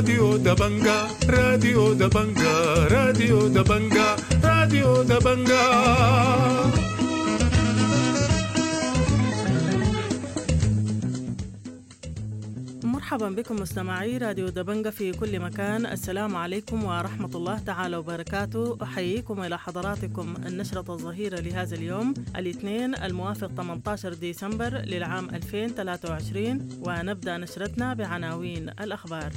راديو دبنجا راديو دبنجا راديو دبنجا راديو دبنجا. مرحبا بكم مستمعي راديو دبنجا في كل مكان. السلام عليكم ورحمة الله تعالى وبركاته. أحييكم إلى حضراتكم النشرة الظهيرة لهذا اليوم الاثنين الموافق 18 ديسمبر للعام 2023، ونبدأ نشرتنا بعناوين الأخبار.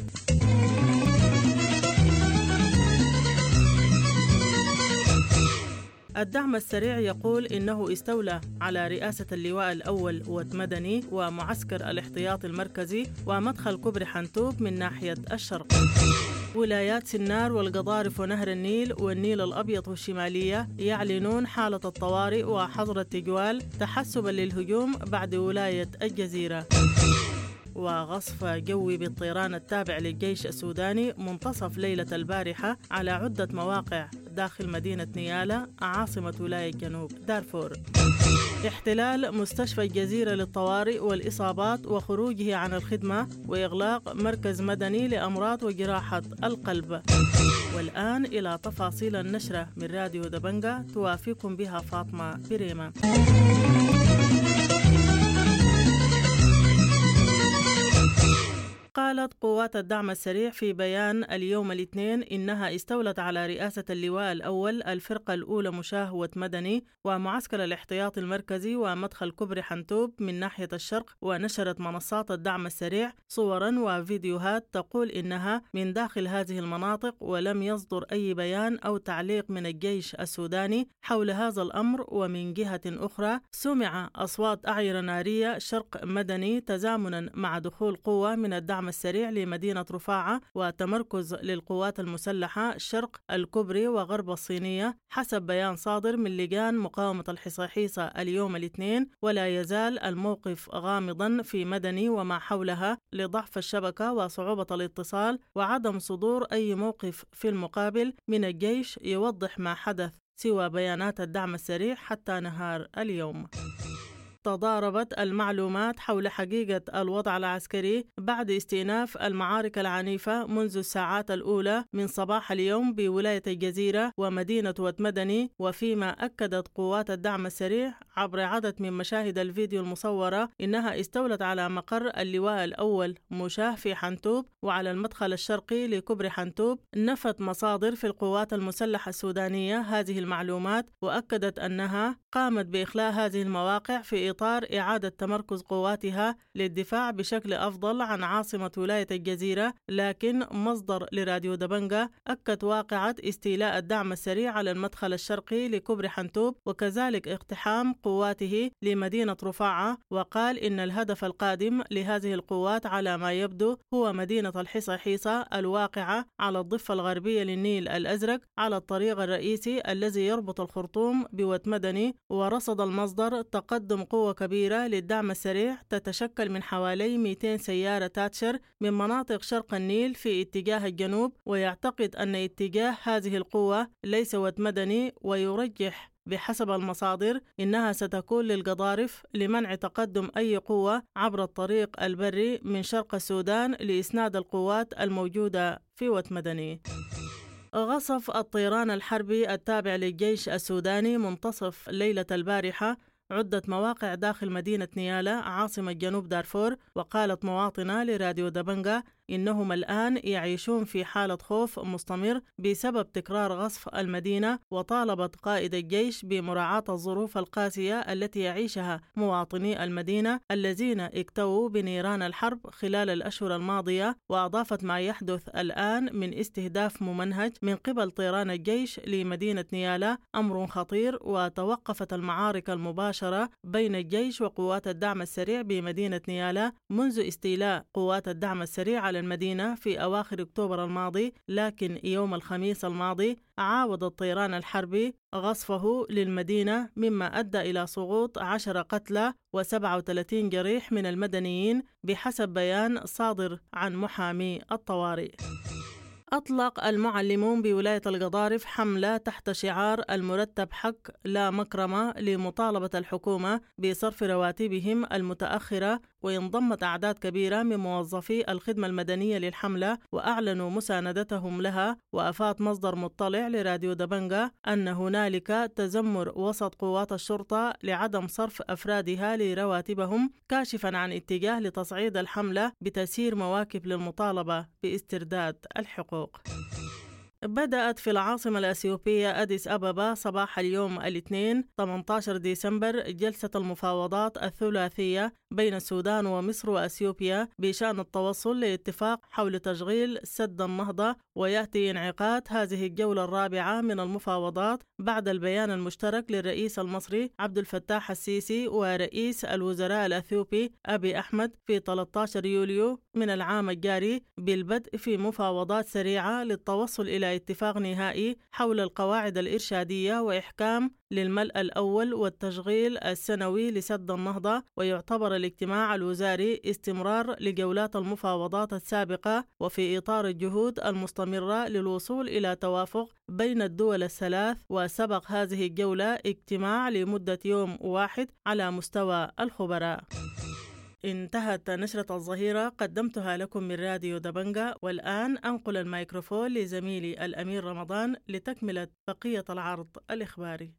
الدعم السريع يقول إنه استولى على رئاسة اللواء الأول وتمدني ومعسكر الاحتياط المركزي ومدخل كبر حنتوب من ناحية الشرق. ولايات سنار والقضارف ونهر النيل والنيل الأبيض والشمالية يعلنون حالة الطوارئ وحظر التجوال تحسبا للهجوم بعد ولاية الجزيرة. وغصف جوي بالطيران التابع للجيش السوداني منتصف ليلة البارحة على عدة مواقع داخل مدينة نيالا عاصمة ولاية جنوب دارفور. احتلال مستشفى الجزيرة للطوارئ والإصابات وخروجه عن الخدمة وإغلاق مركز مدني لأمراض وجراحة القلب. والآن إلى تفاصيل النشرة من راديو دبنجا توافقكم بها فاطمة بريمة. قالت قوات الدعم السريع في بيان اليوم الاثنين إنها استولت على رئاسة اللواء الأول الفرقة الأولى مشاه وتمدني ومعسكر الاحتياط المركزي ومدخل كبر حنتوب من ناحية الشرق، ونشرت منصات الدعم السريع صورا وفيديوهات تقول إنها من داخل هذه المناطق، ولم يصدر أي بيان أو تعليق من الجيش السوداني حول هذا الأمر. ومن جهة أخرى سمع أصوات أعيرة نارية شرق مدني تزامنا مع دخول قوة من الدعم السريع لمدينة رفاعة وتمركز للقوات المسلحة شرق الكبري وغرب الصينية، حسب بيان صادر من لجان مقاومة الحصاحيصة اليوم الاثنين. ولا يزال الموقف غامضا في مدني وما حولها لضعف الشبكة وصعوبة الاتصال وعدم صدور أي موقف في المقابل من الجيش يوضح ما حدث سوى بيانات الدعم السريع حتى نهار اليوم. تضاربت المعلومات حول حقيقة الوضع العسكري بعد استئناف المعارك العنيفة منذ الساعات الأولى من صباح اليوم بولاية الجزيرة ومدينة وتمدني، وفيما أكدت قوات الدعم السريع عبر عدد من مشاهد الفيديو المصورة إنها استولت على مقر اللواء الأول مشاه في حنتوب وعلى المدخل الشرقي لكبر حنتوب. نفت مصادر في القوات المسلحة السودانية هذه المعلومات، وأكدت أنها قامت بإخلاء هذه المواقع في إطار إعادة تمركز قواتها للدفاع بشكل أفضل عن عاصمة ولاية الجزيرة. لكن مصدر لراديو دبنجا أكد واقعة استيلاء الدعم السريع على المدخل الشرقي لكبر حنتوب وكذلك اقتحام قواته لمدينة رفاعة، وقال إن الهدف القادم لهذه القوات على ما يبدو هو مدينة الحصاحيصة الواقعة على الضفة الغربية للنيل الأزرق على الطريق الرئيسي الذي يربط الخرطوم بوتمدني. ورصد المصدر تقدم قوة كبيرة للدعم السريع تتشكل من حوالي 200 سيارة تاتشر من مناطق شرق النيل في اتجاه الجنوب، ويعتقد أن اتجاه هذه القوة ليس وتمدني، ويرجح بحسب المصادر إنها ستكون للقضارف لمنع تقدم أي قوة عبر الطريق البري من شرق السودان لإسناد القوات الموجودة في وتمدني. غصف الطيران الحربي التابع للجيش السوداني منتصف ليلة البارحة عدة مواقع داخل مدينة نيالا عاصمة جنوب دارفور. وقالت مواطنة لراديو دبنجا إنهم الآن يعيشون في حالة خوف مستمر بسبب تكرار غصف المدينة، وطالبت قائد الجيش بمراعاة الظروف القاسية التي يعيشها مواطني المدينة الذين اكتووا بنيران الحرب خلال الأشهر الماضية. وأضافت ما يحدث الآن من استهداف ممنهج من قبل طيران الجيش لمدينة نيالا أمر خطير، وتوقفت المعارك المباشرة بين الجيش وقوات الدعم السريع بمدينة نيالا منذ استيلاء قوات الدعم السريع على المدينة في أواخر أكتوبر الماضي. لكن يوم الخميس الماضي عاود الطيران الحربي غصفه للمدينة مما أدى إلى سقوط 10 قتلى و37 جريح من المدنيين بحسب بيان صادر عن محامي الطوارئ. أطلق المعلمون بولاية القضارف حملة تحت شعار المرتب حق لا مكرمة لمطالبة الحكومة بصرف رواتبهم المتأخرة وانضمت أعداد كبيرة من موظفي الخدمة المدنية للحملة وأعلنوا مساندتهم لها. وأفاد مصدر مطلع لراديو دبنجة أن هنالك تذمر وسط قوات الشرطة لعدم صرف أفرادها لرواتبهم، كاشفا عن اتجاه لتصعيد الحملة بتسيير مواكب للمطالبة باسترداد الحقوق. بدأت في العاصمة الأثيوبية أديس أبابا صباح اليوم الاثنين 18 ديسمبر جلسة المفاوضات الثلاثية بين السودان ومصر وأثيوبيا بشأن التوصل لاتفاق حول تشغيل سد النهضة. ويأتي انعقاد هذه الجولة الرابعة من المفاوضات بعد البيان المشترك للرئيس المصري عبد الفتاح السيسي ورئيس الوزراء الأثيوبي أبي أحمد في 13 يوليو من العام الجاري بالبدء في مفاوضات سريعة للتوصل إلى اتفاق نهائي حول القواعد الإرشادية وإحكام للملء الأول والتشغيل السنوي لسد النهضة. ويعتبر الاجتماع الوزاري استمرار لجولات المفاوضات السابقة وفي إطار الجهود المستمرة للوصول إلى توافق بين الدول الثلاث. وسبق هذه الجولة اجتماع لمدة يوم واحد على مستوى الخبراء. انتهت نشرة الظهيرة قدمتها لكم من راديو دبنجة، والآن أنقل الميكروفون لزميلي الأمير رمضان لتكملة بقية العرض الإخباري.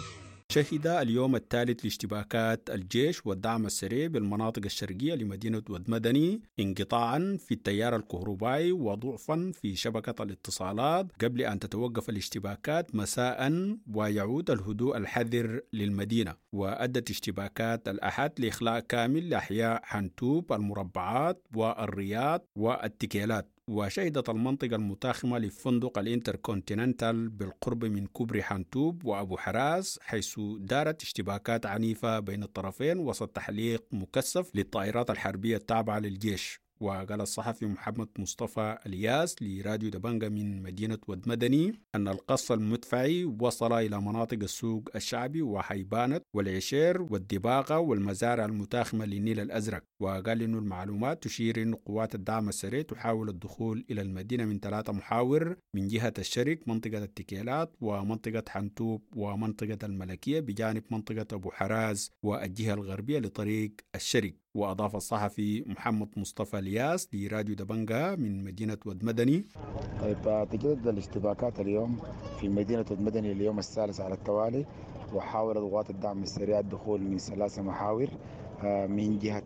شهد اليوم الثالث لاشتباكات الجيش والدعم السريع بالمناطق الشرقية لمدينة ودمدني انقطاعا في التيار الكهربائي وضعفا في شبكة الاتصالات قبل أن تتوقف الاشتباكات مساء ويعود الهدوء الحذر للمدينة. وأدت اشتباكات الأحد لإخلاء كامل لأحياء حنتوب، المربعات والرياض والتكيلات. وشهدت المنطقة المتاخمة لفندق الانتركونتيننتال بالقرب من كوبري حنتوب وأبو حراس، حيث دارت اشتباكات عنيفة بين الطرفين وسط تحليق مكثف للطائرات الحربية التابعة للجيش. وقال الصحفي محمد مصطفى الياس لراديو دبنجة من مدينة ودمدني أن القصف المدفعي وصل إلى مناطق السوق الشعبي وحيبانت والعشير والدباغة والمزارع المتاخمة للنيل الأزرق. وقال إنه المعلومات تشير إن قوات الدعم السريع تحاول الدخول إلى المدينة من 3 محاور من جهة الشرق، منطقة التكيلات ومنطقة حنتوب ومنطقة الملكية، بجانب منطقة أبو حراز والجهة الغربية لطريق الشرق. وأضاف الصحفي محمد مصطفى الياس لراديو دبنجة من مدينة ودمدني: طيب، تجدد الاشتباكات اليوم في مدينة ودمدني اليوم الثالث على التوالي، وحاول قوات الدعم السريع الدخول من 3 محاور من جهة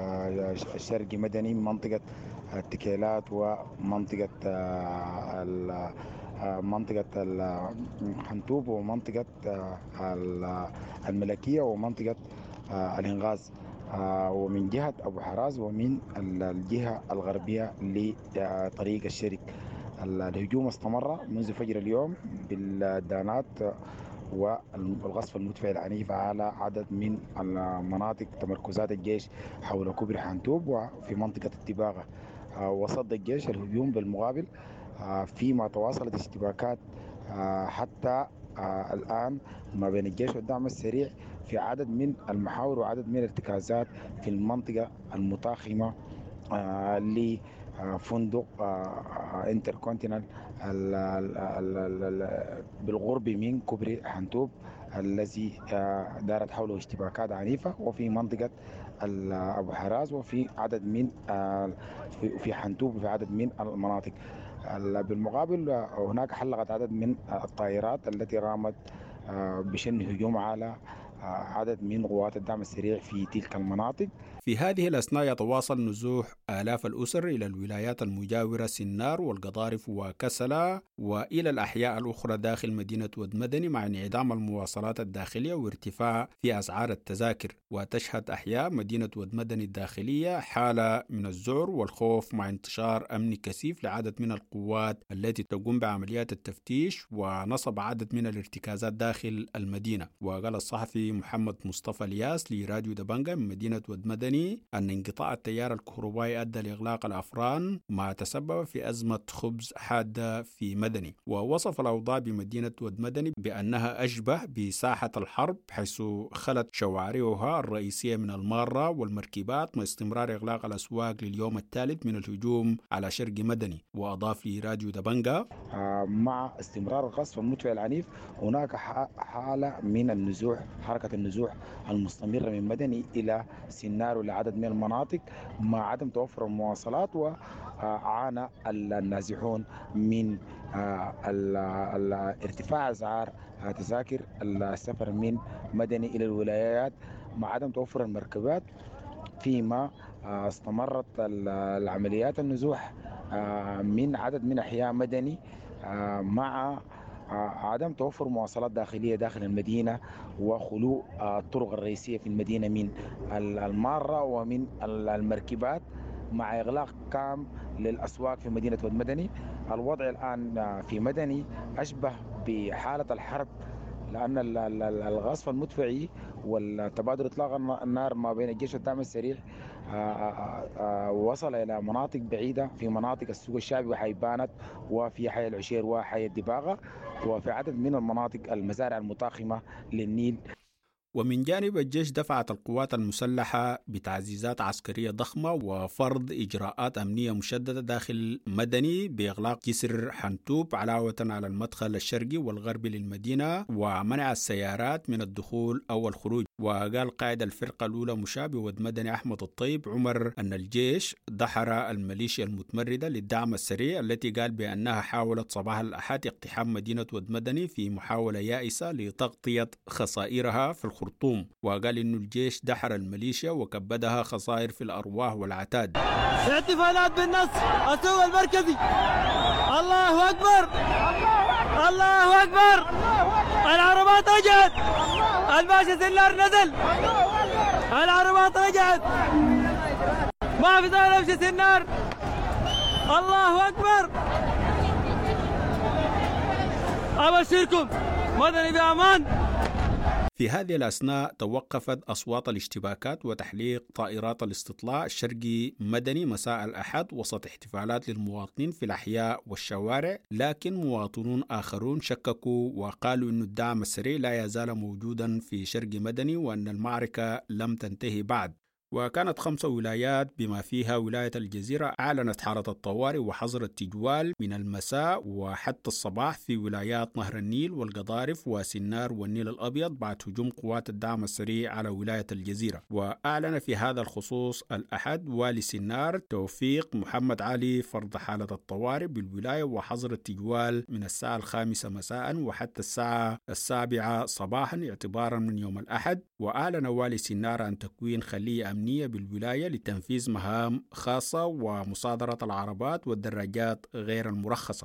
الشرقي مدني، منطقة التكيلات ومنطقة حنتوب ومنطقة الملكية ومنطقة الإنغاز، ومن جهة أبو حراز ومن الجهة الغربية لطريق الشرق. الهجوم استمر منذ فجر اليوم بالدانات والقصف المدفعي العنيف على عدد من المناطق تمركزات الجيش حول كوبري حنتوب وفي منطقة الدباغة. وصد الجيش الهجوم بالمقابل، فيما تواصلت اشتباكات حتى الآن ما بين الجيش والدعم السريع في عدد من المحاور وعدد من الارتكازات في المنطقة المتاخمة لفندق انتركونتينال بالقرب من كوبري حنتوب الذي دارت حوله اشتباكات عنيفة، وفي منطقة أبو حراز وفي عدد من في حنتوب وفي عدد من المناطق. بالمقابل هناك حلقت عدد من الطائرات التي قامت بشن هجوم على عدد من قوات الدعم السريع في تلك المناطق. في هذه الأثناء يتواصل نزوح آلاف الأسر إلى الولايات المجاورة سنار والقضارف وكسلا وإلى الأحياء الأخرى داخل مدينة ودمدني، مع انعدام المواصلات الداخلية وارتفاع في أسعار التذاكر. وتشهد أحياء مدينة ودمدني الداخلية حالة من الذعر والخوف مع انتشار أمني كثيف لعدد من القوات التي تقوم بعمليات التفتيش ونصب عدد من الارتكازات داخل المدينة. وقال الصحفي محمد مصطفى الياس لراديو دبنجة من مدينة ودمدني أن انقطاع التيار الكهربائي أدى لإغلاق الأفران، ما تسبب في أزمة خبز حادة في مدني. ووصف الأوضاع بمدينة ودمدني بأنها أشبه بساحة الحرب، حيث خلت شوارعها الرئيسية من المارة والمركبات، مع استمرار إغلاق الأسواق لليوم الثالث من الهجوم على شرق مدني. وأضاف لراديو دبنجة: مع استمرار القصف المدفع العنيف هناك حالة من النزوح حركة حركة النزوح المستمرة من مدني إلى سنار ولعدد من المناطق مع عدم توفر المواصلات. وعانى النازحون من ارتفاع أسعار تذاكر السفر من مدني إلى الولايات مع عدم توفر المركبات، فيما استمرت العمليات النزوح من عدد من أحياء مدني مع عدم توفر مواصلات داخلية داخل المدينة وخلو الطرق الرئيسية في المدينة من المارة ومن المركبات مع إغلاق كام للأسواق في مدينة ودمدني. الوضع الآن في مدني أشبه بحالة الحرب، لأن الغصف المدفعي والتبادل إطلاق النار ما بين الجيش والدعم السريع وصل إلى مناطق بعيدة في مناطق السوق الشعبي وحيبانت وفي حي العشير وحي الدباغة وفي عدد من المناطق المزارع المتاخمة للنيل. ومن جانب الجيش دفعت القوات المسلحة بتعزيزات عسكرية ضخمة وفرض إجراءات أمنية مشددة داخل مدني بإغلاق جسر حنتوب علاوة على المدخل الشرقي والغربي للمدينة ومنع السيارات من الدخول أو الخروج. وقال قائد الفرقة الأولى مشاة بود مدني أحمد الطيب عمر أن الجيش دحر الميليشيا المتمردة للدعم السريع التي قال بأنها حاولت صباح الأحد اقتحام مدينة ود مدني في محاولة يائسة لتغطية خسائرها في الخرطوم. وقال إنه الجيش دحر الميليشيا وكبدها خسائر في الأرواح والعتاد. احتفالات بالنصر السوق المركزي. الله أكبر الله أكبر. العربات رجعت. الباشا سنار نزل. العربات رجعت. ما في داعي نمشي سنار. الله أكبر. أبشركم مدني بأمان. في هذه الأثناء توقفت أصوات الاشتباكات وتحليق طائرات الاستطلاع الشرقي مدني مساء الأحد وسط احتفالات للمواطنين في الأحياء والشوارع، لكن مواطنون آخرون شككوا وقالوا أن الدعم السريع لا يزال موجودا في شرق مدني وأن المعركة لم تنتهي بعد. وكانت 5 ولايات بما فيها ولاية الجزيرة أعلنت حالة الطوارئ وحظر التجوال من المساء وحتى الصباح في ولايات نهر النيل والقضارف وسنار والنيل الأبيض بعد هجوم قوات الدعم السريع على ولاية الجزيرة. وأعلن في هذا الخصوص الأحد والي سنار توفيق محمد علي فرض حالة الطوارئ بالولاية وحظر التجوال من الساعة 5 مساء وحتى الساعة 7 صباحا اعتبارا من يوم الأحد. وأعلن والي سنار عن تكوين خلية أمنية بالولاية لتنفيذ مهام خاصة ومصادرة العربات والدراجات غير المرخصة.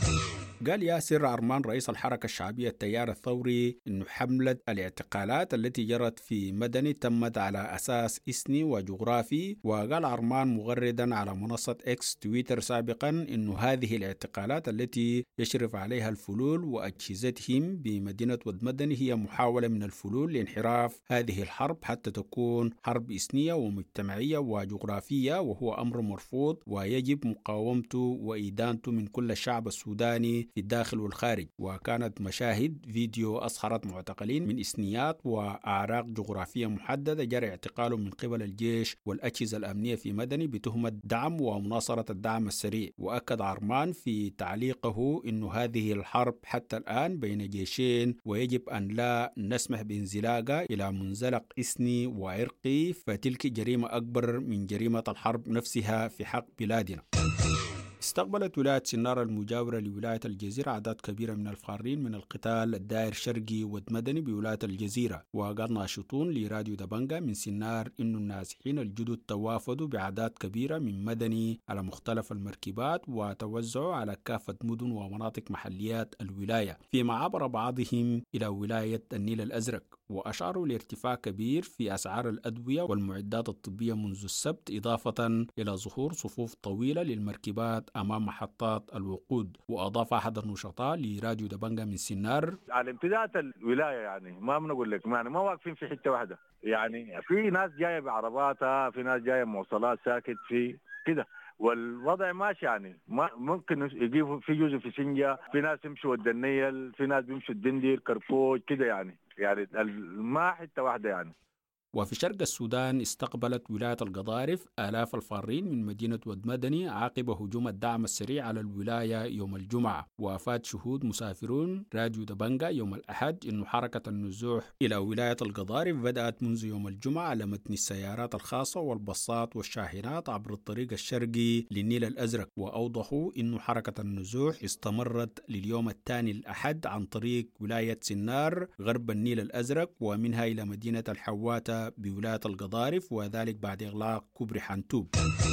قال ياسر أرمان رئيس الحركة الشعبية التيار الثوري إنه حملة الاعتقالات التي جرت في مدني تمت على أساس إثني وجغرافي. وقال أرمان مغردا على منصة إكس تويتر سابقا إنه هذه الاعتقالات التي يشرف عليها الفلول وأجهزتهم بمدينة ود مدني هي محاولة من الفلول لانحراف هذه الحرب حتى تكون حرب إثنية ومجتمعية وجغرافية، وهو أمر مرفوض ويجب مقاومته وإدانته من كل الشعب السوداني في الداخل والخارج. وكانت مشاهد فيديو أسخرت معتقلين من إثنيات وأعراق جغرافية محددة جرى اعتقالهم من قبل الجيش والأجهزة الأمنية في مدني بتهمة دعم ومناصرة الدعم السريع. وأكد عرمان في تعليقه إنه هذه الحرب حتى الآن بين جيشين ويجب أن لا نسمح بانزلاقها إلى منزلق إثني وعرقي، فتلك جريمة أكبر من جريمة الحرب نفسها في حق بلادنا. استقبلت ولاية سنار المجاورة لولاية الجزيرة أعداد كبيرة من الفارين من القتال الدائر شرقي ودمدني بولاية الجزيرة. وقال ناشطون لراديو دبنجا من سنار إنه النازحين الجدد توافدوا بأعداد كبيرة من مدني على مختلف المركبات وتوزعوا على كافة مدن ومناطق محليات الولاية، فيما عبر بعضهم إلى ولاية النيل الأزرق. وأشاروا لارتفاع كبير في أسعار الأدوية والمعدات الطبية منذ السبت، إضافة إلى ظهور صفوف طويلة للمركبات أمام محطات الوقود. وأضاف أحد النشطاء لراديو دبنجا من سنار على امتداد الولاية يعني ما بنقول لك يعني ما واقفين في حتة واحدة، يعني في ناس جاية بعرباتها، في ناس جاية مواصلات ساكت في كده، والوضع ماشي يعني ما ممكن يجيبوا في جزء في سنجة، في ناس يمشوا ود النيل، في ناس بيمشوا الدندير كركوج كده يعني ما حتة واحدة يعني. وفي شرق السودان استقبلت ولاية القضارف آلاف الفارين من مدينة ودمدني عقب هجوم الدعم السريع على الولاية يوم الجمعة. وافاد شهود مسافرون راديو دبنجا يوم الأحد إنه حركة النزوح إلى ولاية القضارف بدأت منذ يوم الجمعة على متن السيارات الخاصة والباصات والشاحنات عبر الطريق الشرقي للنيل الأزرق. وأوضحوا إنه حركة النزوح استمرت لليوم الثاني الأحد عن طريق ولاية سنار غرب النيل الأزرق ومنها إلى مدينة الحواتة بولاية القضارف، وذلك بعد إغلاق كوبري حنتوب.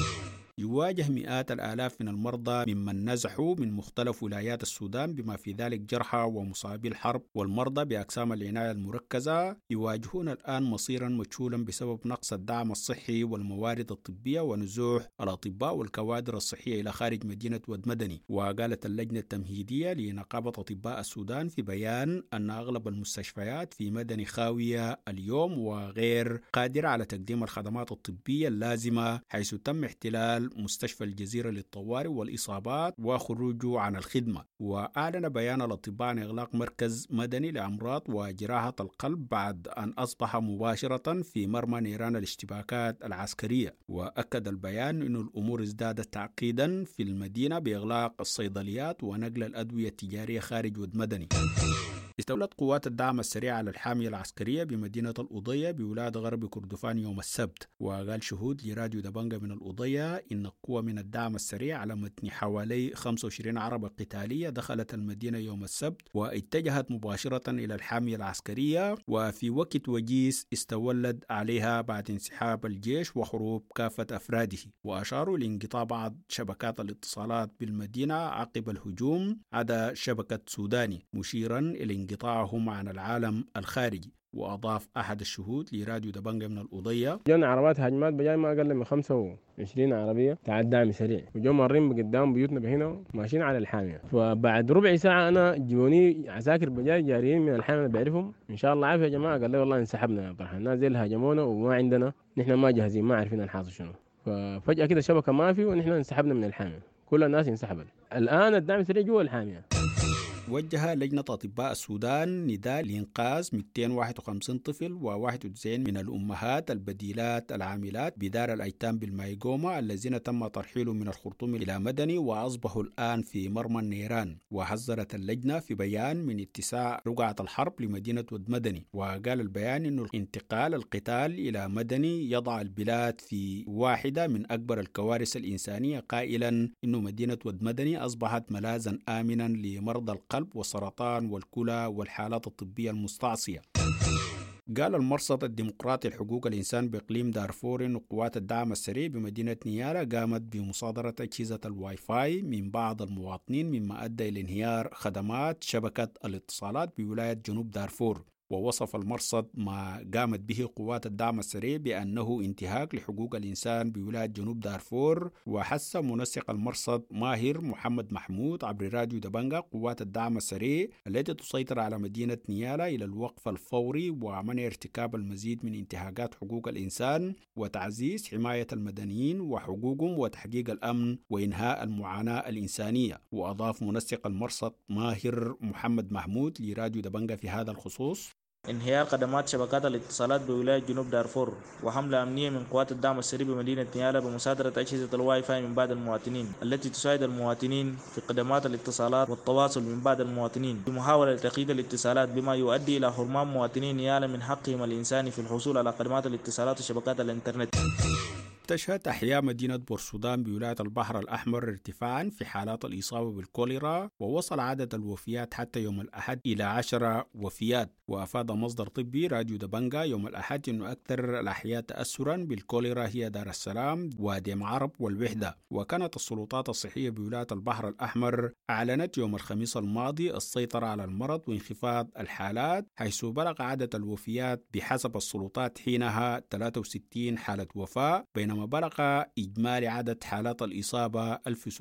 يواجه مئات الآلاف من المرضى ممن نزحوا من مختلف ولايات السودان بما في ذلك جرحى ومصابي الحرب والمرضى بأقسام العناية المركزة يواجهون الآن مصيرا مجهولا بسبب نقص الدعم الصحي والموارد الطبية ونزوح الأطباء والكوادر الصحية إلى خارج مدينة ودمدني. وقالت اللجنة التمهيدية لنقابة أطباء السودان في بيان أن أغلب المستشفيات في مدني خاوية اليوم وغير قادرة على تقديم الخدمات الطبية اللازمة، حيث تم احتلال مستشفى الجزيرة للطوارئ والإصابات وخروجه عن الخدمة. وأعلن بيان الأطباء عن إغلاق مركز مدني لأمراض وجراحة القلب بعد أن أصبح مباشرة في مرمى نيران الاشتباكات العسكرية. وأكد البيان أن الأمور ازدادت تعقيدا في المدينة بإغلاق الصيدليات ونقل الأدوية التجارية خارج ودمدني. استولت قوات الدعم السريع على الحامية العسكرية بمدينة الأضية بولاية غرب كردفان يوم السبت. وقال شهود لراديو دبنجا من الأضية إن القوة من الدعم السريع على متن حوالي 25 عربة قتالية دخلت المدينة يوم السبت واتجهت مباشرة إلى الحامية العسكرية، وفي وقت وجيز استولد عليها بعد انسحاب الجيش وحروب كافة أفراده. وأشاروا لانقطاع بعض شبكات الاتصالات بالمدينة عقب الهجوم عدا شبكة سوداني، مشيرا إلى انقطاعهم عن العالم الخارجي. وأضاف أحد الشهود لراديو دبنجا من الأضية: جانا عربات هجمات بجاي ما أقل من 25 عربية تاع الدعم سريع، وجو مارين بقدام بيوتنا بهنا ماشيين على الحامية. فبعد ربع ساعة أنا جوني عساكر بجاي جاريين من الحامية بعرفهم، إن شاء الله عافية يا جماعة. قال لي والله انسحبنا يا طرحان، الناس زي اللي هاجمونا وما عندنا، نحن ما جاهزين، ما عارفين الحاصل شنو. ففجأة كده الشبكة ما في ونحن انسحبنا من الحامية، كل الناس انسحبت. الآن الدعم سريع جوا الحامية. وجه لجنة أطباء السودان نداء لإنقاذ 251 طفل و91 من الأمهات البديلات العاملات بدار الأيتام بالمايقوما الذين تم ترحيلهم من الخرطوم إلى مدني وأصبحوا الآن في مرمى النيران. وحذرت اللجنة في بيان من اتساع رقعة الحرب لمدينة ودمدني. وقال البيان إنه انتقال القتال إلى مدني يضع البلاد في واحدة من أكبر الكوارث الإنسانية، قائلا إنه مدينة ودمدني أصبحت ملاذا آمنا لمرضى القلب والسرطان والكلى والحالات الطبية المستعصية. قال المرصد الديمقراطي لحقوق الإنسان بإقليم دارفور إن قوات الدعم السريع بمدينة نيالا قامت بمصادرة أجهزة الواي فاي من بعض المواطنين، مما أدى إلى انهيار خدمات شبكة الاتصالات بولاية جنوب دارفور. ووصف المرصد ما قامت به قوات الدعم السريع بأنه انتهاك لحقوق الإنسان بولاية جنوب دارفور. وحث منسق المرصد ماهر محمد محمود عبر راديو دبنجا قوات الدعم السريع التي تسيطر على مدينة نيالا إلى الوقف الفوري ومنع ارتكاب المزيد من انتهاكات حقوق الإنسان وتعزيز حماية المدنيين وحقوقهم وتحقيق الأمن وإنهاء المعاناة الإنسانية. وأضاف منسق المرصد ماهر محمد محمود لراديو دبنجا في هذا الخصوص: انهيار خدمات شبكات الاتصالات بولاية جنوب دارفور، وحملة أمنية من قوات الدعم السريع بمدينة نيالا بمصادرة أجهزة الواي فاي من بعض المواطنين التي تساعد المواطنين في خدمات الاتصالات والتواصل من بعض المواطنين بمحاولة تقييد الاتصالات، بما يؤدي إلى حرمان مواطنين نيالا من حقهم الإنساني في الحصول على خدمات الاتصالات وشبكات الإنترنت. تشهد أحياء مدينة بورسودان بولاية البحر الأحمر ارتفاعا في حالات الإصابة بالكوليرا، ووصل عدد الوفيات حتى يوم الأحد إلى 10 وفيات. وأفاد مصدر طبي راديو دبنجا يوم الأحد أنه أكثر الأحياء تأثرا بالكوليرا هي دار السلام وادي عرب والوحدة. وكانت السلطات الصحية بولاية البحر الأحمر أعلنت يوم الخميس الماضي السيطرة على المرض وانخفاض الحالات، حيث بلغ عدد الوفيات بحسب السلطات حينها 63 حالة وفاة، بينما بلغ إجمالي عدد حالات الإصابة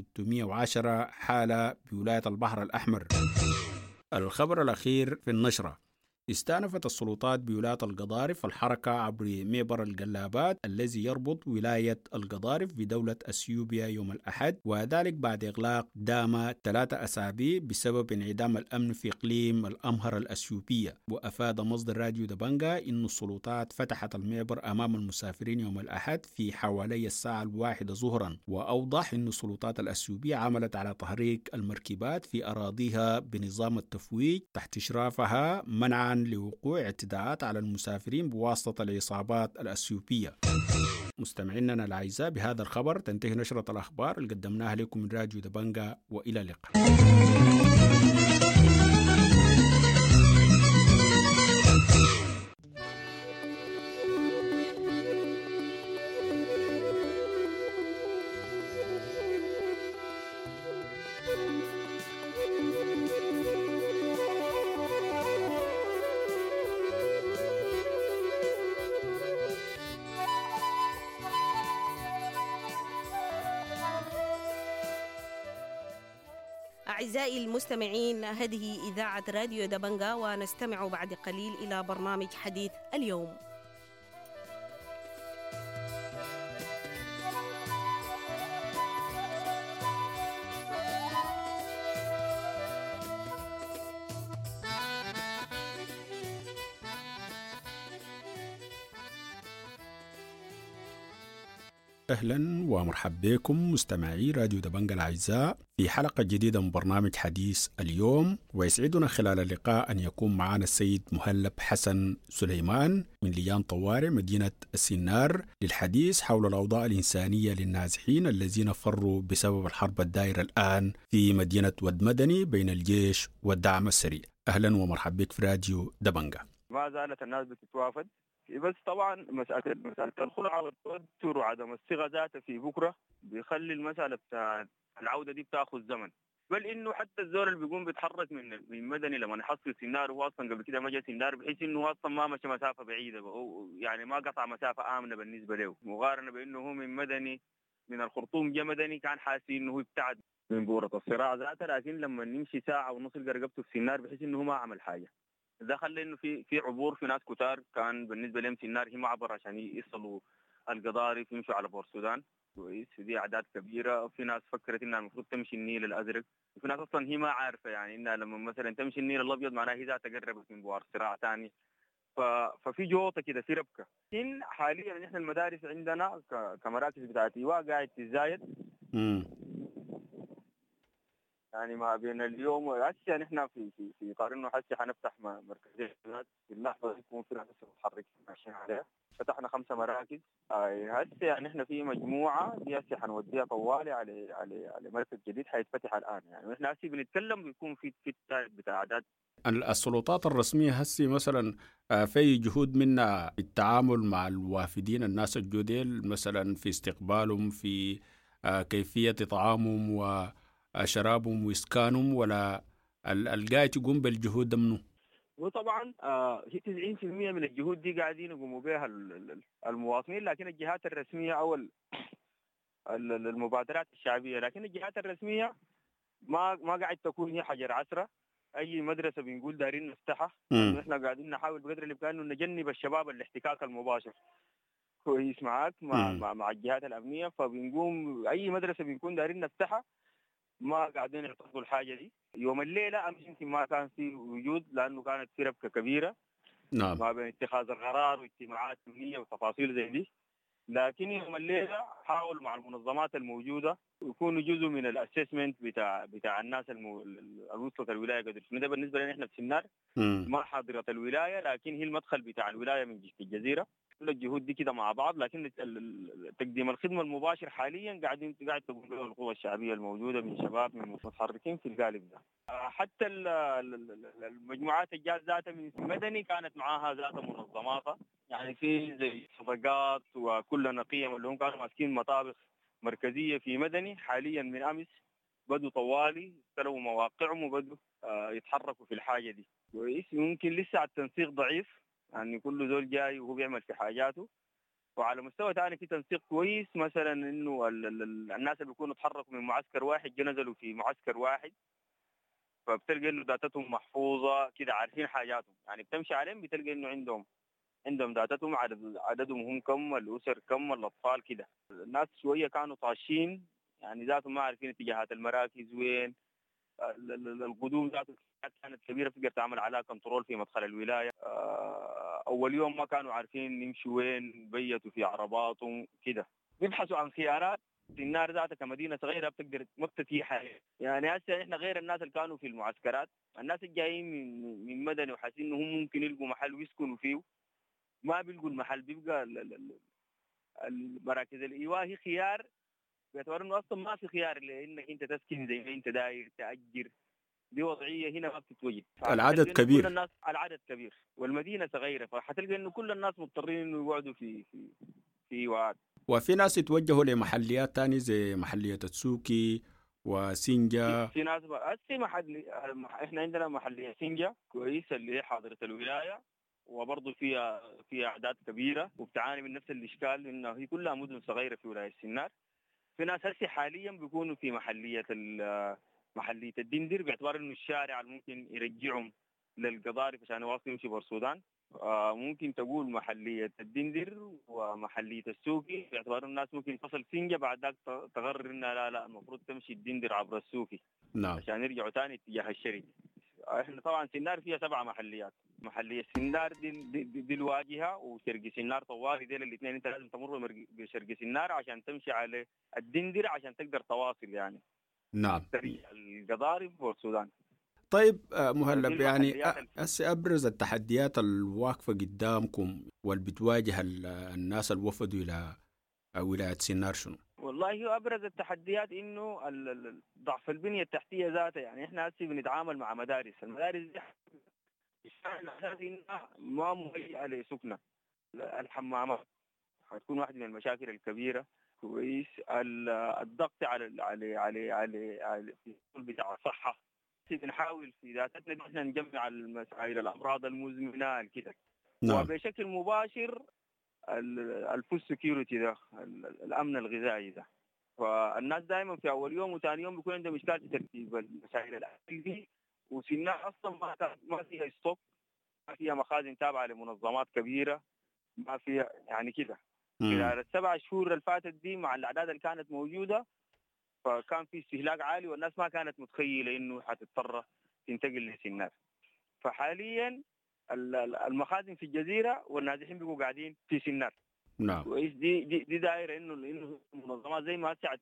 1610 حالة بولاية البحر الأحمر. الخبر الأخير في النشرة: استأنفت السلطات بولاية القضارف الحركة عبر محور القلابات الذي يربط ولاية القضارف بدولة أثيوبيا يوم الأحد، وذلك بعد إغلاق دام 3 أسابيع بسبب انعدام الأمن في إقليم الأمهر الأثيوبية. وأفاد مصدر راديو دبنجا أن السلطات فتحت المعبر أمام المسافرين يوم الأحد في حوالي الساعة 1 ظهرا، وأوضح أن السلطات الأثيوبية عملت على تحريك المركبات في أراضيها بنظام التفويج تحت إشرافها منعا لوقوع اعتداءات على المسافرين بواسطة العصابات الأثيوبية. مستمعينا الأعزاء، بهذا الخبر تنتهي نشرة الأخبار اللي قدمناها لكم من راديو دبنجا، وإلى اللقاء. أعزائي المستمعين، هذه إذاعة راديو دبنجا، ونستمع بعد قليل إلى برنامج حديث اليوم. أهلا ومرحبا بكم مستمعي راديو دبنجا الأعزاء في حلقة جديدة من برنامج حديث اليوم. ويسعدنا خلال اللقاء أن يكون معنا السيد مهلب حسن سليمان من لجان طوارئ مدينة السنار للحديث حول الأوضاع الإنسانية للنازحين الذين فروا بسبب الحرب الدائرة الآن في مدينة ود مدني بين الجيش والدعم السريع. أهلا ومرحبا بك في راديو دبنجا. ما زالت الناس بتتوافد، بس طبعا مسألة الخلع والتوتر وعدم الثقة ذاتها في بكرة بيخلي المسألة بتاع العودة دي بتاخذ زمن. بل إنه حتى الزول اللي بيقوم بيتحرك من مدني لما يحصل سنار، هو أصلا قبل كده ما جا سنار، بحيث إنه أصلا ما مشى مسافة بعيدة، يعني ما قطع مسافة آمنة بالنسبة له، مقارنة بإنه هو من مدني من الخرطوم جا مدني كان حاسس إنه هو ابتعد من بورة الصراع ذاتها. لكن لما نمشي ساعة ونص رقبته في سنار بحيث إنه هو ما عمل حاجة، ده خلى انه في عبور في ناس كتار كان بالنسبه لهم سنار هي معبر عشان يصلوا القضارف يمشوا على بور السودان. كويس، دي اعداد كبيره، وفي ناس فكرت انها المفروض تمشي النيل الازرق، وفي ناس اصلا هي ما عارفه يعني انها لما مثلا تمشي النيل الابيض معناها هي ذاتها قربت من بوار صراع ثاني. ففي جوطه كده، في ربكه. حاليا نحن المدارس عندنا كمراكز بتاعت ايواء قاعد تزايد. يعني ما بين اليوم وهسه نحن في اطار انه هسه حنفتح مركزين في اللحظه دي يكون في ناس متحركين ماشيين عليها. فتحنا 5 مراكز هسه، يعني احنا في مجموعه دي هسه حنوديها طوالي على مركز جديد حيتفتح الان. يعني احنا هسه بنتكلم بيكون في بتاع اعداد. السلطات الرسميه هسه مثلا في جهود منا التعامل مع الوافدين الناس الجديد، مثلا في استقبالهم، في كيفيه طعامهم وشرابهم وإسكانهم، ولا القاعد يقوم بالجهود منه؟ وطبعا هي 90% من الجهود دي قاعدين يقوموا بها المواطنين، لكن الجهات الرسميه او المبادرات الشعبيه. لكن الجهات الرسميه ما قاعد تكون هي حجر عسره. اي مدرسه بنقول دارين نفتحها، احنا قاعدين نحاول بقدر الامكان انه نجنب الشباب الاحتكاك المباشر كويس معاك مع الجهات الامنيه. فبنقوم اي مدرسه بنكون دارين نفتحها ما قاعدين يعترضوا الحاجه دي. يوم الليله امس يمكن ما كان في وجود لانه كانت في ربكه كبيره ما بين اتخاذ القرار واجتماعات امنيه وتفاصيل زي دي. لكن يوم الليله حاولوا مع المنظمات الموجوده يكونوا جزء من الاسسمنت بتاع الناس الموصله الولايه قدر. ده بالنسبه لنا احنا في سنار ما حاضره الولايه، لكن هي المدخل بتاع الولايه من الجزيره. كل الجهود دي كده مع بعض، لكن تقديم الخدمه المباشر حاليا قاعد تقوم به القوى الشعبيه الموجوده من شباب من متحركين في القالب ده. حتى المجموعات الجات ذاتها من مدني كانت معاها ذاتها منظماتها، يعني في زي صدقات وكلنا قيم اللي هم كانوا ماسكين مطابخ مركزيه في مدني. حاليا من امس بدوا طوالي استلموا مواقعهم وبدوا يتحركوا في الحاجه دي. كويس، ممكن لسه التنسيق ضعيف، يعني كل زول جاي وهو بيعمل في حاجاته. وعلى مستوى ثاني في تنسيق كويس، مثلا انه الناس اللي بيكونوا تحركوا من معسكر واحد نزلوا في معسكر واحد، فبتلقى انه داتتهم محفوظه كده، عارفين حاجاتهم، يعني بتمشي عليهم بتلقى انه عندهم داتتهم، عددهم هم كم، الاسر كم، الاطفال كده. الناس شويه كانوا طاشين، يعني ذاتهم ما عارفين اتجاهات المراكز وين. القدوم ذاته كانت كبيره، تقدر تعمل عليها كنترول في مدخل الولايه. اول يوم ما كانوا عارفين يمشوا وين، بيتوا في عرباتهم كده، بيبحثوا عن خيارات. النار ذاتها كمدينه صغيره بتقدر ما بتتيح، يعني هسه احنا غير الناس اللي كانوا في المعسكرات، الناس الجايين من مدني وحاسين انهم ممكن يلقوا محل ويسكنوا فيه، ما بيلقوا المحل، بيبقى المراكز الايواء هي خيار، باعتبار انه اصلا ما في خيار لانك انت تسكن زي ما انت داير تاجر. دي وضعيه هنا ما بتتوجد. العدد كبير، كل الناس العدد كبير والمدينه صغيره، فحتلقى انه كل الناس مضطرين انه يقعدوا في ايواءات. وفي ناس يتوجهوا لمحليات تاني زي محلية السوكي وسينجا. في ناس احنا عندنا محليه سينجا كويسه اللي هي حاضره الولايه، وبرضه فيها اعداد كبيره وبتعاني من نفس الاشكال، انه هي كلها مدن صغيره في ولايه سنار. في ناس هسه حاليا بيكونوا في محليه الدندر، باعتبار انه الشارع ممكن يرجعهم للقضارف عشان يواصلوا يمشي برسودان. ممكن تقول محليه الدندر ومحليه السوقي، باعتبار الناس ممكن تصل سنجة بعد ذاك تقرر انها لا المفروض تمشي الدندر عبر السوقي. نعم. عشان يرجعوا ثاني اتجاه الشرق. احنا طبعا سنار فيها 7 محليات. محليه سنار دي الواجهه، وشرق سنار طوالي، ديل الاثنين انت لازم تمر بشرق سنار عشان تمشي على الدندر عشان تقدر تواصل يعني. نعم. القضارف والسودان. طيب مهلب، يعني هسه ابرز التحديات الواقفه قدامكم والبتواجه الناس اللي وفدوا الى ولايه سنار شنو؟ والله هو ابرز التحديات انه ضعف البنيه التحتيه ذاتها. يعني احنا هسه بنتعامل مع المدارس دي الشأن الاساسي انها ما مهيئه لسكنه. الحمامات حتكون واحده من المشاكل الكبيره. كويس. الضغط على بتاع الصحه. بنحاول في ذاتنا ان احنا نجمع المسائل الامراض المزمنه كده. نعم. وبشكل مباشر الفود سكيورتي ده، الامن الغذائي ده. فالناس دائما في اول يوم وثاني يوم بيكون عندهم اشكال في ترتيب المسائل الاكل دي، وسنها اصلا ما فيها ستوك، ما فيها مخازن تابعه لمنظمات كبيره، ما فيها يعني كده. خلال ال7 شهور اللي فاتت دي مع الاعداد اللي كانت موجوده، فكان في استهلاك عالي والناس ما كانت متخيله انه حتضطر تنتقل لسنار. فحاليا المخازن في الجزيره والنازحين بيبقوا قاعدين في سنار. نعم. كويس. دي دايره انه المنظمات زي ما ساعد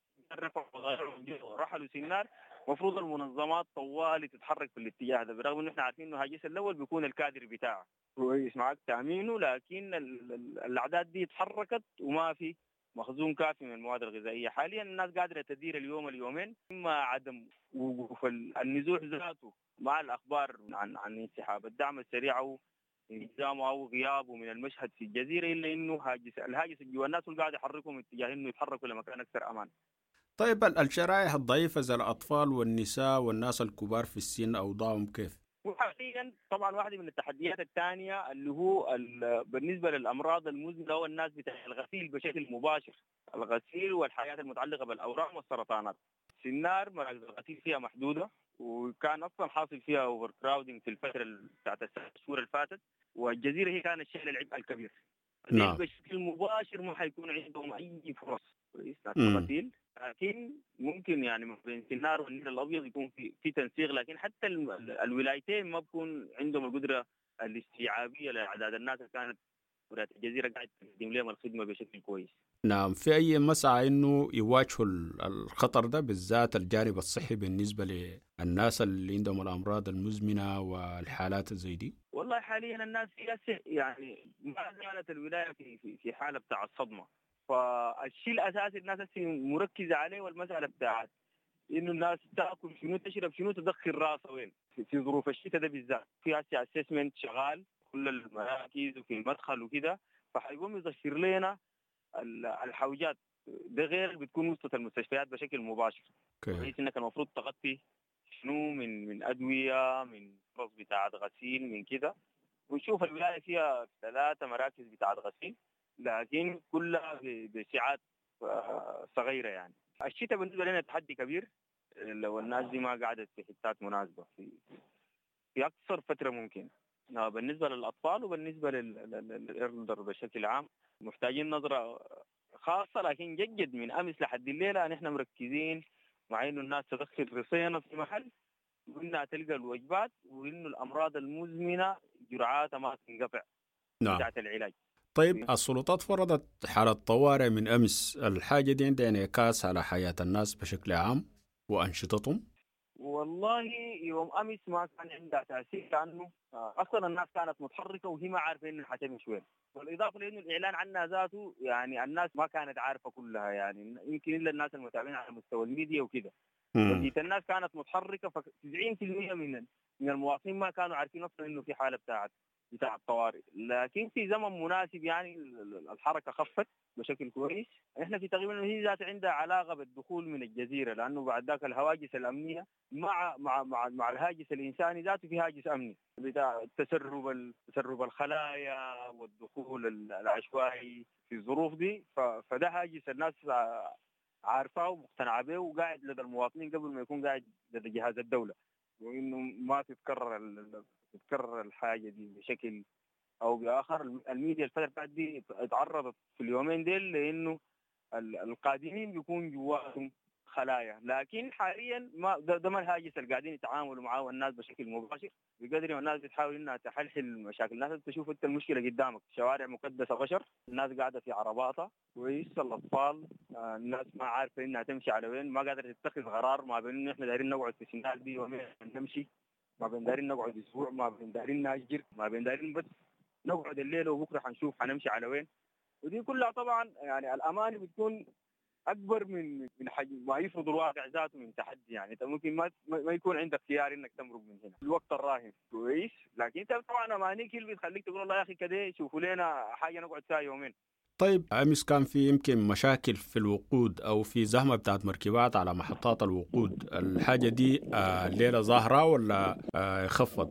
رحلوا سنار، المفروض المنظمات طوالي تتحرك في الاتجاه ده، برغم انه احنا عارفين انه هاجس الاول بيكون الكادر بتاعه كويس معك تامينه، لكن الاعداد دي اتحركت وما في مخزون كافي من المواد الغذائيه. حاليا الناس قادره تدير اليوم اليومين، اما عدم وقوف النزوح ذاته مع الاخبار عن انسحاب الدعم السريع او انهزامه او غيابه من المشهد في الجزيره، الا انه الهاجس جوا الناس اللي قاعد يحركهم اتجاه انه يتحركوا لمكان اكثر امان. طيب الشرائح الضعيفه زي الاطفال والنساء والناس الكبار في السن اوضاعهم كيف؟ وحاليا طبعا واحده من التحديات الثانيه اللي هو بالنسبه للامراض المزمنه هو الناس بتاع الغسيل بشكل مباشر، الغسيل والحياه المتعلقه بالاورام والسرطانات. سنار مراكز الغسيل فيها محدوده، وكان اصلا حاصل فيها اوفر كراودنج في الفتره بتاعت الشهور اللي فاتت، والجزيره هي كانت شايله العبء الكبير. نعم. بشكل مباشر ما حيكون عندهم اي فرص كويس الغسيل، لكن ممكن يعني بين سنار والنيل الابيض يكون في تنسيق، لكن حتى الولايتين ما بكون عندهم القدره الاستيعابيه لاعداد الناس اللي كانت ولايه الجزيره قاعد تقدم لهم الخدمه بشكل كويس. نعم. في أي مسعى إنه يواجهوا الخطر ده بالذات الجانب الصحي بالنسبة للناس اللي عندهم الأمراض المزمنة والحالات زي دي؟ والله حاليا الناس يعني ما زالت الولاية في حالة بتاع الصدمة. فالشيء الأساسي الناس مركزة عليه والمسألة بتاعت إنه الناس تأكل شنو تشرب شنو تدخل راسها وين في ظروف الشتاء ده بالذات. في هسه أسسمنت شغال كل المراكز وفي المدخل وكده، فحيقوم يظهر لنا الحوجات ده غير بتكون وسط المستشفيات بشكل مباشر. بحيث انك المفروض تغطي شنو من ادويه، من فرص بتاعه غسيل، من كده. ونشوف الولايه فيها 3 مراكز بتاعه غسيل، لكن كلها بسعات صغيره. يعني الشتاء بالنسبه لنا تحدي كبير، لو الناس دي ما قعدت في حتات مناسبة في أقصر فترة ممكنة. بالنسبة للأطفال وبالنسبة للإردر بشكل عام محتاجين نظرة خاصة، لكن جد من أمس لحد الليلة نحن مركزين مع إنه الناس تدخل رصينة في محل، وإنها تلقى الوجبات، وإنه الأمراض المزمنة جرعاتها ما تنقطع بتاعت العلاج. طيب السلطات فرضت حالة طوارئ من أمس، الحاجة دي عندها انعكاس على حياة الناس بشكل عام وأنشطتهم؟ والله يوم أمس ما كان عندها تأثير، لأنه أصلا الناس كانت متحركة وهي ما عارفة إنه حتمشي وين، والإضافة لأنه الإعلان عنها ذاته يعني الناس ما كانت عارفة كلها، يعني يمكن إلا الناس المتابعين على مستوى الميديا وكده. وجيت الناس كانت متحركة، ف90% من المواطنين ما كانوا عارفين أصلا إنه في حالة بتاع الطوارئ. لكن في زمن مناسب يعني الحركة خفت بشكل كويس. احنا في تقريبا هي ذات عندها علاقة بالدخول من الجزيرة، لأنه بعد ذاك الهواجس الأمنية مع الهاجس الإنساني ذاته في هاجس أمني بتاع تسرب الخلايا والدخول العشوائي في الظروف دي. فده هاجس الناس عارفاه ومقتنعة به وقاعد لدى المواطنين قبل ما يكون قاعد لدى جهاز الدولة، وإنه ما تتكرر الحاجة دي بشكل أو بآخر. الميديا الفترة دي اتعرضت في اليومين ديل لأنه القادمين بيكون جواتهم خلايا، لكن حاليا ما ده ما الهاجس اللي قاعدين يتعاملوا معاه الناس بشكل مباشر، بقدر ما الناس بتحاول انها تحلحل مشاكل الناس. تشوف انت المشكله قدامك، شوارع مكدسه بشر، الناس قاعده في عرباتها كويس، الاطفال الناس ما عارفه انها تمشي على وين، ما قادره تتخذ قرار ما بين انه احنا دايرين نقعد في سيناء دي وما نمشي، ما بين دايرين نقعد اسبوع، ما بين دايرين نهجر، ما بين دايرين بس نقعد الليله وبكره حنشوف حنمشي على وين. ودي كلها طبعا يعني الامانه بتكون اكبر من حجم ما يفرض الواقع ذاته من تحدي. يعني انت ممكن ما يكون عندك خيار انك تمرق من هنا الوقت الراهن كويس، لكن انت طبعا امانيك اللي بتخليك تقول والله يا اخي كده شوفوا لنا حاجه نقعد فيها يومين. طيب امس كان في يمكن مشاكل في الوقود او في زحمه بتاعت مركبات على محطات الوقود، الحاجه دي الليله ظاهره ولا خفت؟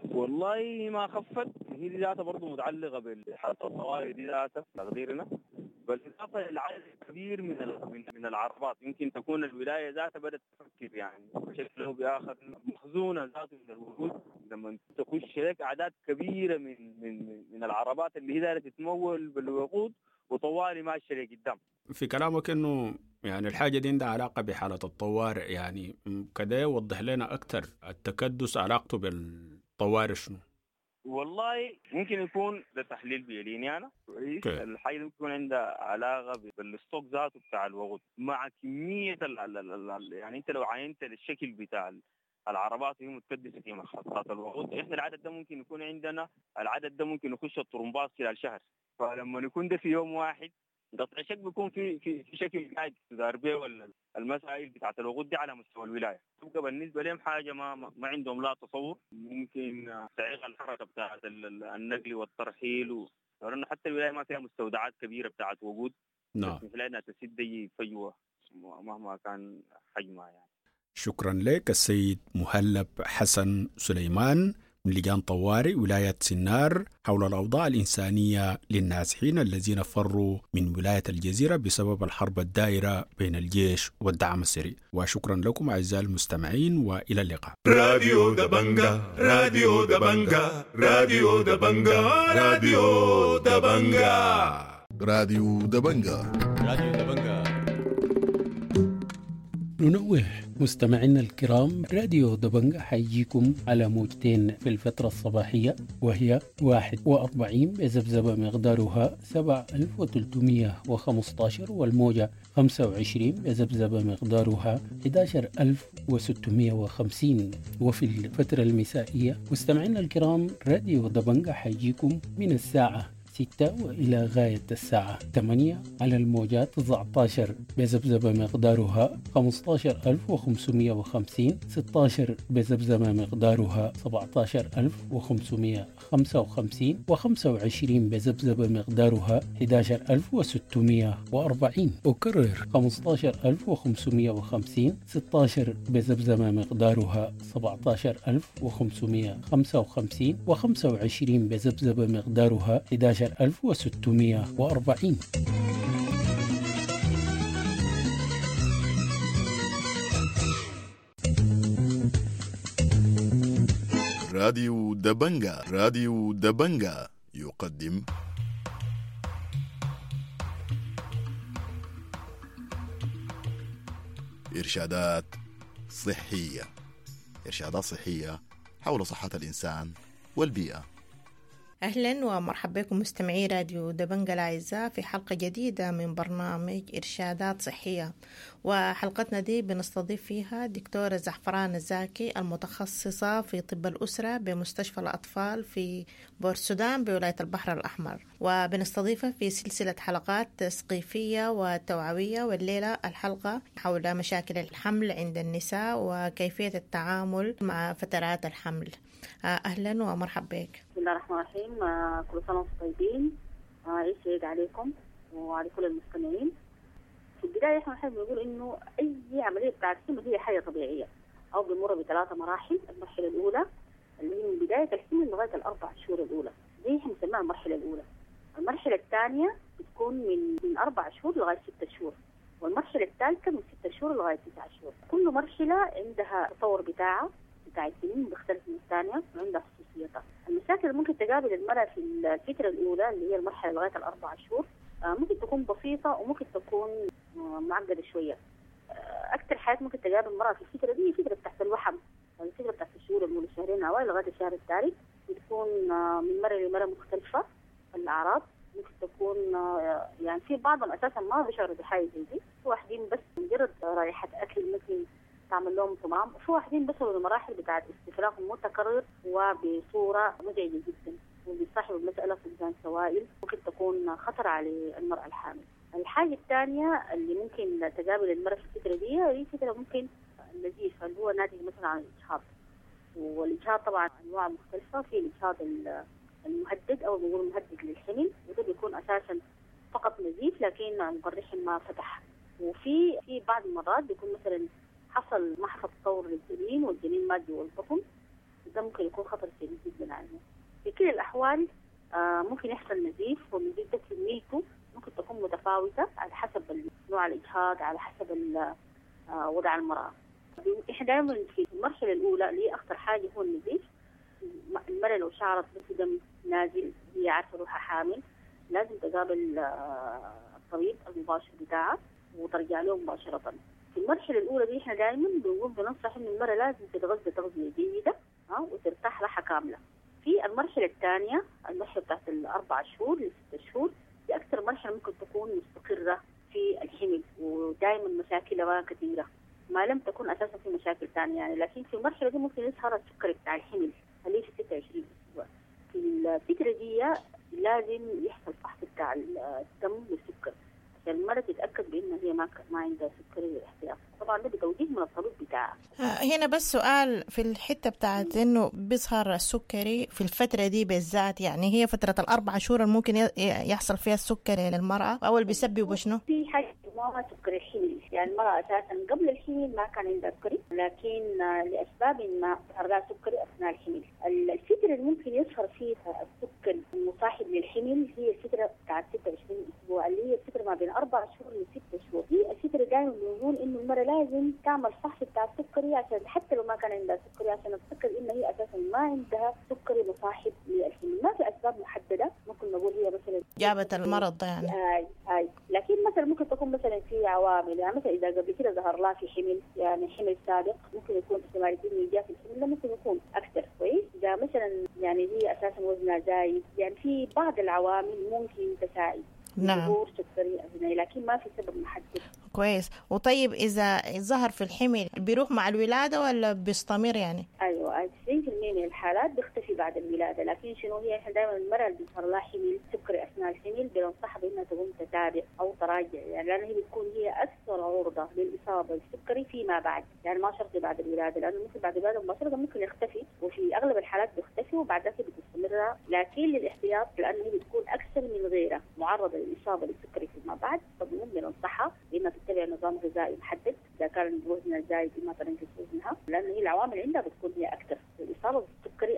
والله ما خفت، هي دي ذاتها برضه متعلقه بحالة الطوارئ دي ذاتها تقديرنا، بالإضافة للعدد الكبير من العربات. يمكن تكون الولاية ذاتها بدأت تفكر يعني بشكل أو بآخر مخزونة ذاته من الوقود، لما تخش هيك أعداد كبيرة من العربات اللي هي دايرة تتمول بالوقود وطوالي ماشية لقدام. في كلامك إنه يعني الحاجة دي عندها علاقة بحالة الطوارئ، يعني كده يوضح لنا أكتر التكدس علاقته بالطوارئ شنو؟ والله ممكن يكون ده تحليل بيليني انا كويس. الحاجه ممكن يكون عندها علاقه بالستوك ذاته بتاع الوقود مع كميه يعني انت لو عينت الشكل بتاع العربات هي متكدسه في محطات الوقود، احنا العدد ده ممكن يكون عندنا العدد ده ممكن يخش الطرمبات خلال شهر، فلما يكون ده في يوم واحد قطع شك بيكون في شكل قاعد تدار به ولا المسائل بتاعت الوقود دي على مستوى الولايه. تبقى بالنسبه لهم حاجه ما عندهم لا تصور، ممكن تعيق الحركه بتاعت النقل والترحيل لانه حتى الولايه ما فيها مستودعات كبيره بتاعت وقود. نعم. مثل انها تسد اي فجوه مهما كان حجمها يعني. شكرا لك السيد مهلب حسن سليمان من لجان طوارئ ولاية سنار حول الأوضاع الإنسانية للنازحين الذين فروا من ولاية الجزيرة بسبب الحرب الدائرة بين الجيش والدعم السريع. وشكرا لكم أعزائي المستمعين وإلى اللقاء. راديو دبنجا راديو دبنجا راديو دبنجا راديو دبنجا راديو دبنجا راديو دبنجا. ننوه مستمعينا الكرام، راديو دبنجا حيجيكم على موجتين في الفترة الصباحية، وهي 41 بذبذبة مقدارها 7315، والموجة 25 بذبذبة مقدارها 11650. وفي الفترة المسائية مستمعينا الكرام راديو دبنجا حيجيكم من الساعة 6 وإلى غاية الساعة 8 على الموجات 19 بذبذبة مقدارها 15550، 16 بذبذبة مقدارها 17555، و25 بذبذبة مقدارها 11640. أكرر 15550، 16 بذبذبة مقدارها 17555، و25 بذبذبة مقدارها 11640. راديو دبنجا. راديو دبنجا يقدم إرشادات صحية. إرشادات صحية حول صحة الإنسان والبيئة. أهلا ومرحبا بكم مستمعي راديو دبنجا الأعزاء في حلقة جديدة من برنامج إرشادات صحية، وحلقتنا دي بنستضيف فيها دكتورة زعفران الزاكي المتخصصة في طب الأسرة بمستشفى الأطفال في بورسودان بولاية البحر الأحمر، وبنستضيفها في سلسلة حلقات تثقيفية وتوعوية، والليلة الحلقة حول مشاكل الحمل عند النساء وكيفية التعامل مع فترات الحمل. أهلا ومرحبا بك. بسم الله الرحمن الرحيم. كل سنة وانتم طيبين. عيد سعيد عليكم وعلى كل المستمعين. في البداية احنا نحب نقول انه اي عملية بتاعت الحمل هي حاجة طبيعية او بمر بثلاثة مراحل. المرحلة الأولى اللي هي من بداية الحمل لغاية الأربع شهور الأولى، دي احنا بنسميها المرحلة الأولى. المرحلة الثانية بتكون من 4 شهور لغاية 6 شهور، والمرحلة الثالثة من 6 شهور لغاية 9 شهور. كل مرحلة عندها التطور بتاعها بتاع السنين بيختلف من الثانية وعندها خصوصيتها. المشاكل اللي ممكن تقابل المرأة في الفترة الأولى اللي هي المرحلة لغاية ال4 شهور ممكن تكون بسيطة وممكن تكون معقدة شوية. أكثر حاجات ممكن تقابل المرأة في الفترة دي فترة تحت الوحم، الفترة تحت الشهور الأولى، الشهرين الأوائل لغاية الشهر الثالث، بتكون من مرة لمرة مختلفة. الأعراض ممكن تكون يعني في بعضهم أساسا ما بيشعروا بحاجة زي دي، في واحدين بس مجرد رائحة أكل ممكن تعمل لهم صمام، وفي واحدين بيصلوا لمراحل بتاعت استفراغ متكرر وبصورة مزعجة جدا وبيصاحبوا المسألة فقدان سوائل، ممكن تكون خطر على المرأة الحامل. الحاجة الثانية اللي ممكن تقابل المرأة في الفترة دي هي فترة ممكن النزيف اللي هو ناتج مثلا عن الإجهاض، والإجهاض طبعا أنواع مختلفة. في الإجهاض المهدد أو بنقول مهدد للحمل، وده بيكون أساسا فقط نزيف لكن الرحم ما فتح. وفي بعض المرات بيكون مثلا حصل محفظ تطور للجنين والجنين مادي والبطن، ده ممكن يكون خطر شديد جدا عليه. في كل الأحوال ممكن يحصل نزيف، والنزيف ده كميته ممكن تكون متفاوتة على حسب نوع الإجهاض، على حسب وضع المرأة. إحنا دائما في المرحلة الأولى اللي هي أخطر حاجة هو النزيف. المرأة لو شعرت بدم نازل هي عارفة روحها حامل، لازم تقابل الطبيب المباشر بتاعها وترجع له مباشرة. في المرحلة الأولى دي إحنا دائما بننصح إن المرأة لازم تتغذى تغذية جيدة وترتاح راحة كاملة. في المرحلة الثانية، المرحلة بتاعت 4 شهور ل6 شهور، دي أكثر مرحلة ممكن تكون مستقرة في الحمل ودائما مشاكلها كثيرة، ما لم تكن أساسا في مشاكل ثانية يعني. لكن في المرحلة دي ممكن يظهر السكر بتاع الحمل اللي في 26 أسبوع. في الفترة دي لازم يحصل فحص بتاع الدم للسكر عشان المرأة تتأكد بأن هي ما عندها سكري الاحتياط. طبعا ده بتوجيه من الطبيب بتاعها. هنا بس سؤال في الحتة بتاعت إنه بيظهر السكري في الفترة دي بالذات، يعني هي فترة 4 شهور ممكن يحصل فيها السكري للمرأة، أول بيسبب شنو؟ في حاجة ما سكري الحمل، يعني المرأة أساسا قبل الحمل ما كان عندها سكري، لكن لأسباب ما ظهر لها سكري أثناء الحمل. الفترة اللي ممكن يظهر فيها السكر المصاحب للحمل هي الفترة بتاعت 26 أسبوع، اللي هي الفترة ما بين 4 شهور ل6 شهور. هي الفترة دائما بنقول إنه المرأة لازم تعمل فحص بتاع السكري عشان حتى لو ما كان عندها سكري عشان تتأكد إن هي أساسا ما عندها سكري مصاحب للحمل. ما في أسباب محددة ممكن نقول هي مثلا جابت المرض ده يعني. لكن مثلا ممكن تكون مثلا في عوامل، يعني مثلا إذا قبل كده ظهر لها في حمل، يعني حمل سابق، ممكن يكون احتمال يكون جاء في الحمل ده ممكن يكون أكثر. كويس. إذا مثلا يعني هي أساسا وزنها زايد، يعني في بعض العوامل ممكن تساعد ظهور سكري أثناء، لكن ما في سبب محدد. كويس. وطيب إذا ظهر في الحمل بيروح مع الولادة ولا بيستمر يعني؟ أيوة 90% من الحالات بيختفي بعد الولادة، لكن شنو هي إحنا دائما المرأة اللي بيظهر لها حمل سكري أثناء الحمل بننصحها بأنها تقوم تتابع أو تراجع، يعني لأن هي بتكون هي أكثر عرضة للإصابة بالسكري فيما بعد، يعني ما شرط بعد الولادة، لأنه ممكن بعد الولادة مباشرة ممكن يختفي، وفي أغلب الحالات بيختفي وبعد ذلك بتستمر، لكن للاحتياط لأنه هي بتكون أكثر من غيرها معرضة للإصابة بالسكري فيما بعد، فممكن ننصحها بأنها تتبع نظام غذائي محدد. إذا كان وزنها زايد ما تنقص وزنها، لأن هي العوامل عندها بتكون هي أكثر الإصابة بالسكري النوع الثاني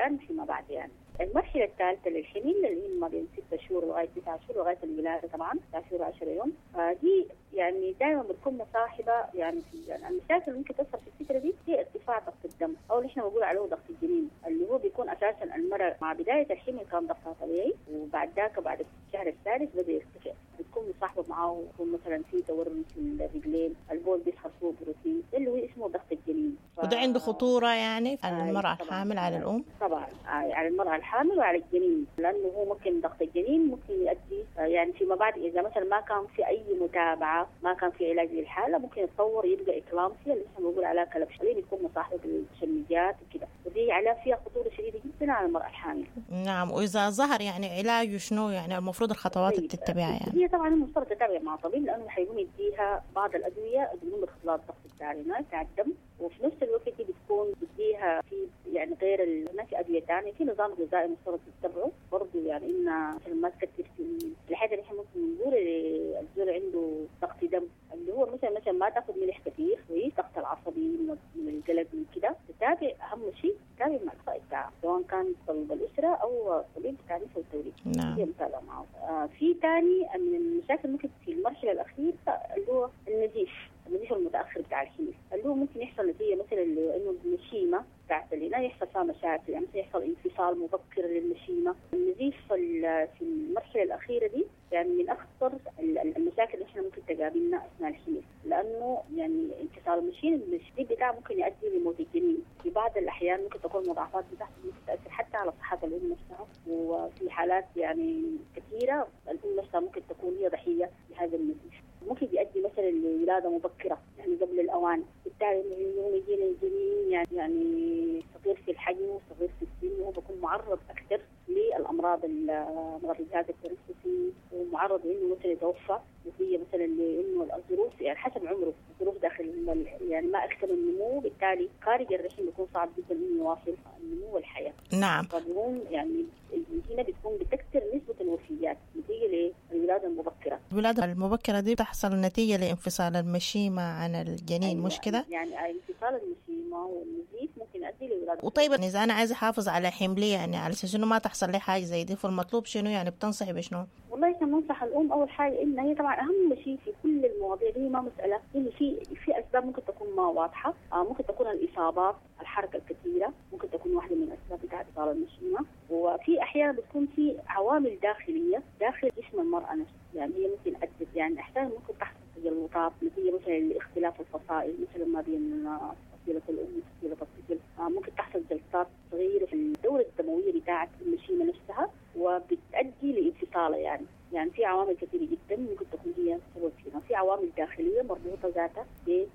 الان فيما بعد يعني. المرحله الثالثه للحمل اللي هي ما بين 6 شهور لغايه 9 شهور لغايه الولاده طبعا 9 شهور 10 يوم. دي يعني دائما بتكون مصاحبه يعني في يعني المشاكل اللي ممكن تظهر في الفتره دي هي ارتفاع ضغط الدم او اللي احنا بنقول عليه ضغط الجنين، اللي هو بيكون اساسا المراه مع بدايه الحمل كان ضغطها طبيعي، وبعد ذاك بعد الشهر الثالث بدا يرتفع، بتكون مصاحبه معه يكون مثلا في تورم في الرجلين، البول بيظهر فيه بروتين اللي هو اسمه ضغط الجنين. وده عنده خطوره يعني على المراه الحامل على الام؟ طبعا على المراه الحامل وعلى الجنين، لانه هو ممكن ضغط الجنين ممكن يؤدي يعني فيما بعد اذا مثلا ما كان في اي متابعه، ما كان في علاج للحاله، ممكن يتطور يبقى اكلامسيا اللي احنا بنقول عليها كلب شديد، يكون مصاحبه بالتشنجات وكده، ودي على فيها خطوره شديده جدا على المراه الحامل. نعم. واذا ظهر يعني علاجه شنو يعني المفروض الخطوات اللي تتبعها يعني؟ هي طبعا المفترض تتابع مع طبيب لانه حيقوم يديها بعض الادويه بدون اختلاط ضغط الدم بتاع الدم، وفي نفس الوقت دي بتكون بديها في يعني غير ما في ادويه ثانيه، في نظام غذائي مفترض تتبعه برضه، يعني ان مثلا ما تكثر في الحاجه اللي احنا ممكن نقول الزول عنده ضغط دم اللي هو مثلا ما تاخذ ملح كثير والضغط العصبي من القلق من كده، تتابع اهم شيء تتابع مع الاخصائي بتاعها سواء كان طبيب الاسره او طبيب التعنيف والتوليد. نعم. هي متابعه معه. في ثاني من المشاكل ممكن في المرحله الاخيره اللي هو النزيف المتاخر بتاع الحمل، اللي هو ممكن يحصل نتيجه مثلا انه المشيمه بتاعت الاناء يحصل فيها مشاكل، يعني مثلا يحصل انفصال مبكر للمشيمه. النزيف في المرحله الاخيره دي يعني من اخطر المشاكل اللي احنا ممكن تقابلنا اثناء الحمل، لانه يعني انفصال المشيمه الشديد بتاعه ممكن يؤدي لموت الجنين، في بعض الاحيان ممكن تكون المضاعفات بتاعته ممكن تاثر حتى على صحه الام نفسها، وفي حالات يعني كثيره الام نفسها ممكن تكون هي ضحيه لهذا النزيف، ممكن يؤدي مثلا لولاده مبكره يعني قبل الاوان، بالتالي يوم يجينا الجنين يعني صغير في الحجم وصغير في السن، وهو بيكون معرض اكثر للامراض امراض الجهاز التنفسي، ومعرض انه مثلا يتوفى، وهي مثلا لانه الظروف يعني حسب عمره الظروف داخل يعني ما اكثر النمو، بالتالي خارج الرحم بيكون صعب جدا انه يواصل النمو والحياه. نعم. فبيكون يعني هنا بتكون بتكثر نسبه الوفيات نتيجه للولاده المبكره. الولاده المبكره دي بتحصل نتيجه لانفصال المشيمه عن الجنين. أيوة. مش كده؟ يعني انفصال المشيمه والنزيف ممكن يؤدي لولاده. وطيب اذا انا عايزه احافظ على حملي يعني على اساس انه ما تحصل لي حاجه زي دي، فالمطلوب شنو يعني بتنصحي بشنو؟ والله احنا بننصح الام اول حاجه ان هي طبعا اهم شيء في كل المواضيع دي ما مساله انه في اسباب ممكن تكون ما واضحه، ممكن تكون الاصابات، الحركه الكثيره ممكن تكون واحده من الاسباب بتاعت انفصال المشيمه، وفي احيانا بتكون في عوامل داخليه داخل جسم المراه نفسها، يعني هي ممكن تؤدي يعني احيانا ممكن تحصل تجلطات نتيجه مثلا لاختلاف الفصائل مثلا ما بين فصيله الام وفصيله الطفل، ممكن تحصل جلطات صغيره في الدوره الدمويه بتاعت المشيمه نفسها وبتؤدي لانفصالها، يعني في عوامل كثيره جدا ممكن تكون هي سبب فيها، في عوامل داخليه مربوطه ذاتها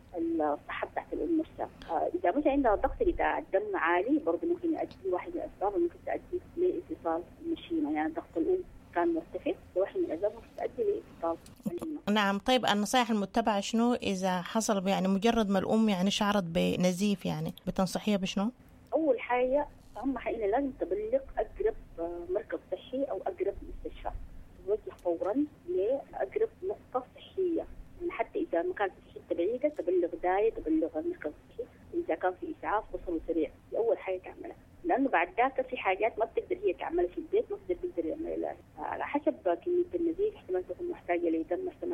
بالصحه بتاعت الام نفسها. اذا مثلا عندها الضغط بتاع الدم عالي برضه ممكن يؤدي واحد من الاسباب ممكن تؤدي لانفصال المشيمه، يعني ضغط الام كان مرتفع واحد من الاسباب ممكن تؤدي لانفصال المشيمه. نعم. طيب النصائح المتبعه شنو اذا حصل يعني مجرد ما الام يعني شعرت بنزيف، يعني بتنصحيها بشنو؟ اول حاجه اهم حاجه لازم تبلغ اقرب مركز صحي او اقرب مستشفى، توجه فورا لاقرب نقطه صحيه، يعني حتى اذا ما كانت في حته بعيده تبلغ دايه، تبلغ المركز الصحي، اذا كان في اسعاف وصلوا سريع، دي اول حاجه تعملها، لانه بعد ذاك في حاجات ما بتقدر هي تعملها في البيت، ما بتقدر يعملها على حسب كميه النزيف، احتمال تكون محتاجه لدم، احتمال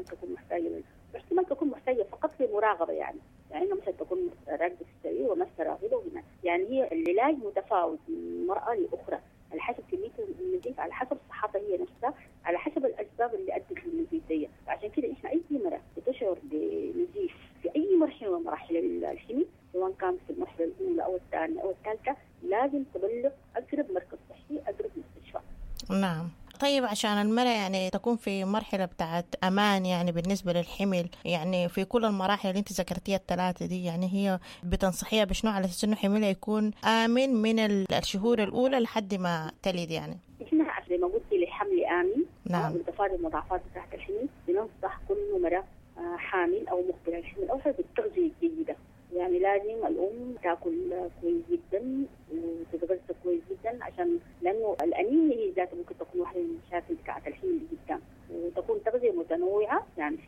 تكون محتاجه فقط لمراقبه، يعني مثلا تكون راكده في السرير ونفسها راغبه وهنا، يعني هي العلاج متفاوت من مرأة لأخرى على حسب كمية النزيف، على حسب صحتها هي نفسها، على حسب الأسباب اللي أدت للنزيف دي. عشان كده إحنا أي مرة بتشعر بنزيف في أي مرحلة من مراحل الحمل سواء كان في المرحلة الأولى أو الثانية أو الثالثة لازم تبلغ أقرب مركز صحي، أقرب مستشفى. نعم. طيب عشان المرأة يعني تكون في مرحلة بتاعت أمان يعني بالنسبة للحمل، يعني في كل المراحل اللي انت ذكرتيها الثلاثة دي، يعني هي بتنصحيها بشنو على أساس إنه حملها يكون آمن من الشهور الأولى لحد ما تلد؟ يعني إحنا زي ما قلت لحمل آمن. نعم. لتفادي المضاعفات بتاعت الحمل بننصح كل مرأة حامل أو مقبلة الحمل أو بالتغذية الجيدة، يعني لازم الأم تاكل كويس جدا وتتغذى كويس جدا، عشان لأنه الأنيميا هي ذاتها ممكن تكون واحدة من المشاكل بتاعت الحمل جدا، وتكون تغذية متنوعة يعني فيها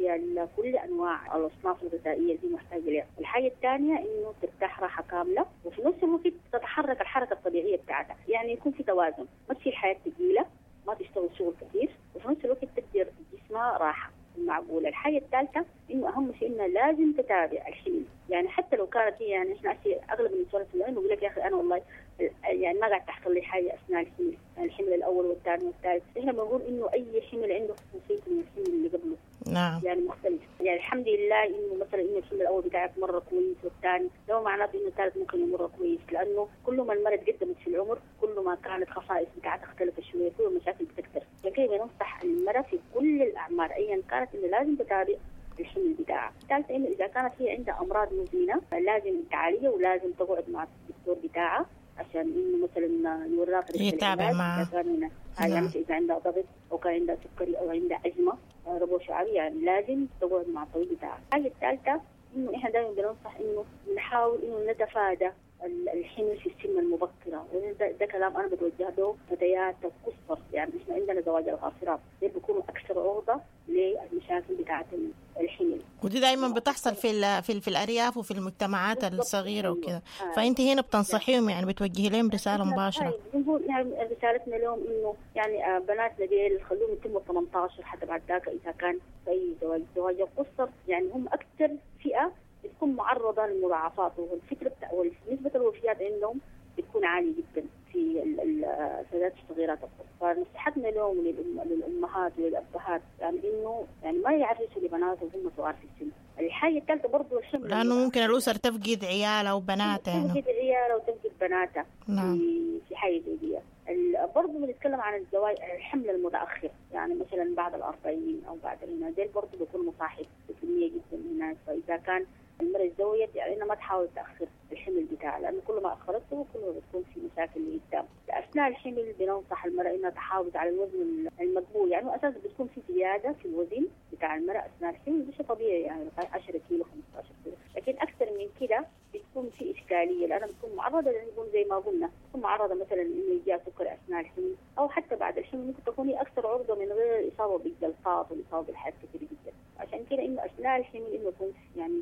كل انواع الاصناف الغذائيه دي محتاجه لها. الحاجه الثانيه انه ترتاح راحه كامله، وفي نفس الوقت تتحرك الحركه الطبيعيه بتاعتها، يعني يكون في توازن، ما تصير حياه ثقيله، ما تشتغل شغل كثير، وفي نفس الوقت تقدر جسمها راحه معقوله. الحاجه الثالثه انه اهم شيء انها لازم تتابع الحمل، يعني حتى لو كانت هي يعني احنا اغلب النساء السودانيين بيقول لك يا اخي انا والله يعني ما قاعد تحصل لي حاجه اثناء الحمل، يعني الحمل الاول والثاني والثالث، احنا بنقول انه اي حمل عنده خصوصيه من الحمل اللي قبله. نعم. يعني مختلف، يعني الحمد لله انه مثلا انه الحمل الاول بتاعك مره كويس والثاني ده معناته انه الثالث ممكن يمر كويس، لانه كل ما المرض قدمت في العمر كل ما كانت خصائص بتاعتها اختلفت شويه، كل المشاكل بتكثر. فكيف بننصح المراه في كل الاعمار ايا كانت انه لازم تتابع الحمل بتاعها. ثالثا انه اذا كانت هي عندها امراض مزمنه لازم تعالجها ولازم تقعد مع الدكتور بتاعها عشان انه مثلا يوراها يتابع معها. يعني اذا عندها ضغط او كان عندها سكري او عندها ازمه ربو شعبي، يعني لازم تقعد مع الطبيب بتاعها. الحاجه الثالثه انه احنا دائما بننصح انه نحاول انه نتفادى الحمل في السن المبكره، ده كلام انا بتوجه له فتيات القصر، يعني احنا عندنا زواج القاصرات دي بيكونوا اكثر عرضه للمشاكل بتاعه الحمل، ودي دائما بتحصل في الارياف وفي المجتمعات الصغيره وكذا. فانت هنا بتنصحيهم، يعني بتوجهي لهم رساله مباشره. بنقول يعني رسالتنا لهم انه يعني بناتنا ديل خلوهم يتموا 18 حتى بعد ذاك اذا كان في اي زواج القصر، يعني هم اكثر فئه بتكون معرضه للمضاعفات، والفكره ونسبه الوفيات عندهم بتكون عاليه جدا في الفتيات الصغيرات. فنصيحتنا لهم للامهات وللابهات يعني انه يعني ما يعرسوا لبناتهم هم صغار في السن. الحاجه الثالثه برضه الحمل، لانه ممكن الاسر تفقد عيالها وبناتها، تفقد عيالها وتفقد بناتها. نعم. في حاجه زي دي. برضه بنتكلم عن الحمل المتاخر، يعني مثلا بعد ال40 او بعد النازل برضه بيكون مصاحب بكميه جدا من الناس. فاذا كان المرأة زوجت يعني ما تحاول تأخر الحمل بتاعها، لأنه كل ما أخرته كل ما بتكون في مشاكل لقدام. أثناء الحمل بننصح المرأة إنها تحافظ على الوزن المقبول، يعني أساسا بتكون في زيادة في الوزن بتاع المرأة أثناء الحمل، ده شيء طبيعي يعني 10 كيلو 15 كيلو، لكن أكثر من كده بتكون في إشكالية، لأنها بتكون معرضة لأنه زي ما قلنا بتكون معرضة مثلا إنه يجيها سكر أثناء الحمل، أو حتى بعد الحمل ممكن تكوني أكثر عرضة من غير الإصابة بالجلطات والإصابة بالحاجات كثير جدا. عشان كده إنه أثناء الحمل إنه يكون يعني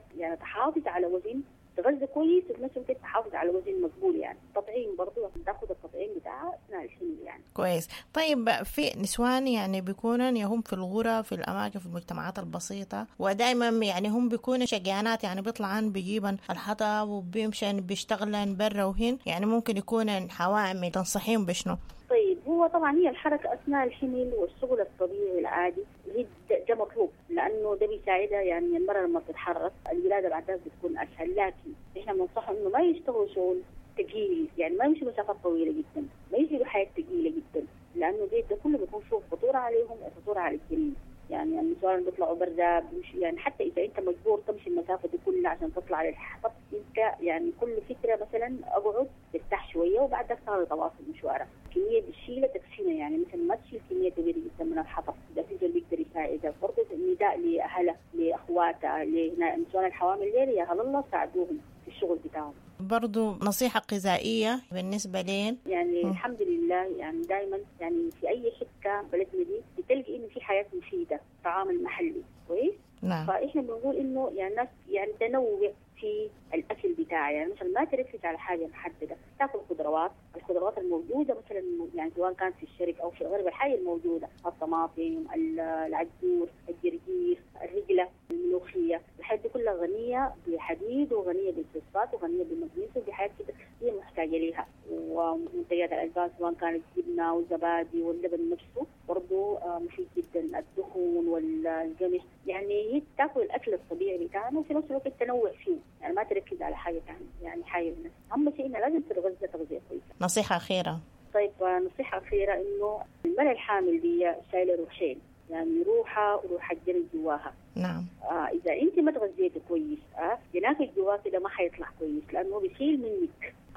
تحافظ على وزن، تغذى كويس وفي نفس الوقت تحافظ على وزن مقبول، يعني تطعيم برضه تاخذ التطعيم بتاعها اثناء الحمل يعني. كويس. طيب في نسوان يعني بيكونوا هم في الغرة في الاماكن في المجتمعات البسيطه، ودائما يعني هم بيكونوا شقيانات، يعني بيطلعن بيجيبن الحطب وبيمشن بيشتغلن برا وهن، يعني ممكن يكونن حوامل، تنصحيهم بشنو؟ طيب هو طبعا هي الحركه اثناء الحمل والشغل الطبيعي العادي ده مطلوب، لانه ده بيساعدها، يعني المراه لما تتحرك الولاده بعد ذلك بتكون اسهل، لكن احنا بننصحهم انه ما يشتغلوا شغل ثقيل، يعني ما يمشوا مسافات طويله جدا، ما يجوا حياه ثقيله جدا، لانه ده كله بيكون فيه خطوره عليهم وخطوره على الجنين. يعني النسوان بيطلعوا برا بيمشي، يعني حتى اذا انت مجبور تمشي المسافه دي كلها عشان تطلع للحطب، انت يعني كل فكره مثلا اقعد ترتاح شويه وبعد ذلك تعالى تواصل مشوارك. كميه الشيله تكفينا، يعني مثلا ما تشيل كميه كبيره جدا من الحطب، اذا في زول بيقدر يساعدك. برضه نداء لاهلها لاخواتها لنسوان الحوامل الليل، يا هلا الله ساعدوهم في الشغل بتاعهم. برضو نصيحة غذائية بالنسبة لين يعني الحمد لله، يعني دائما يعني في أي حتة بلدنا دي بتلقي إنه في حياة مفيدة، طعام المحلي كويس. نعم. فإحنا بنقول إنه يعني الناس يعني تنوع في الأكل بتاعها، يعني مثلا ما تركز على حاجة محددة، تاكل الخضروات الموجودة مثلا، يعني سواء كانت في الشرق أو في الغرب، الحاجة الموجودة، الطماطم، العجور، الجرجير، الرجلة، الملوخية، الحاجات دي كلها غنية بحديد وغنية بالفوسفات وغنية بالمغنيسيوم، دي حاجات كده هي محتاجة ليها. ومنتجات الألبان سواء كانت جبنة والزبادي واللبن نفسه برضه مفيد جدا، الدهون والقمح، يعني هي تاكل الأكل الطبيعي بتاعنا وفي نفس الوقت تنوع فيه، يعني ما تركز على حاجة ثانية، يعني حاجة بس. أهم شيء إنها لازم تتغذى تغذية كويسة. نصيحة أخيرة. طيب نصيحة أخيرة إنه المرأة الحامل دي شايلة روحين، يعني روحها وروح الجنين جواها. نعم. إذا أنت ما تغذيتي كويس جناك جواك كده ما حيطلع كويس، لأنه بيشيل منك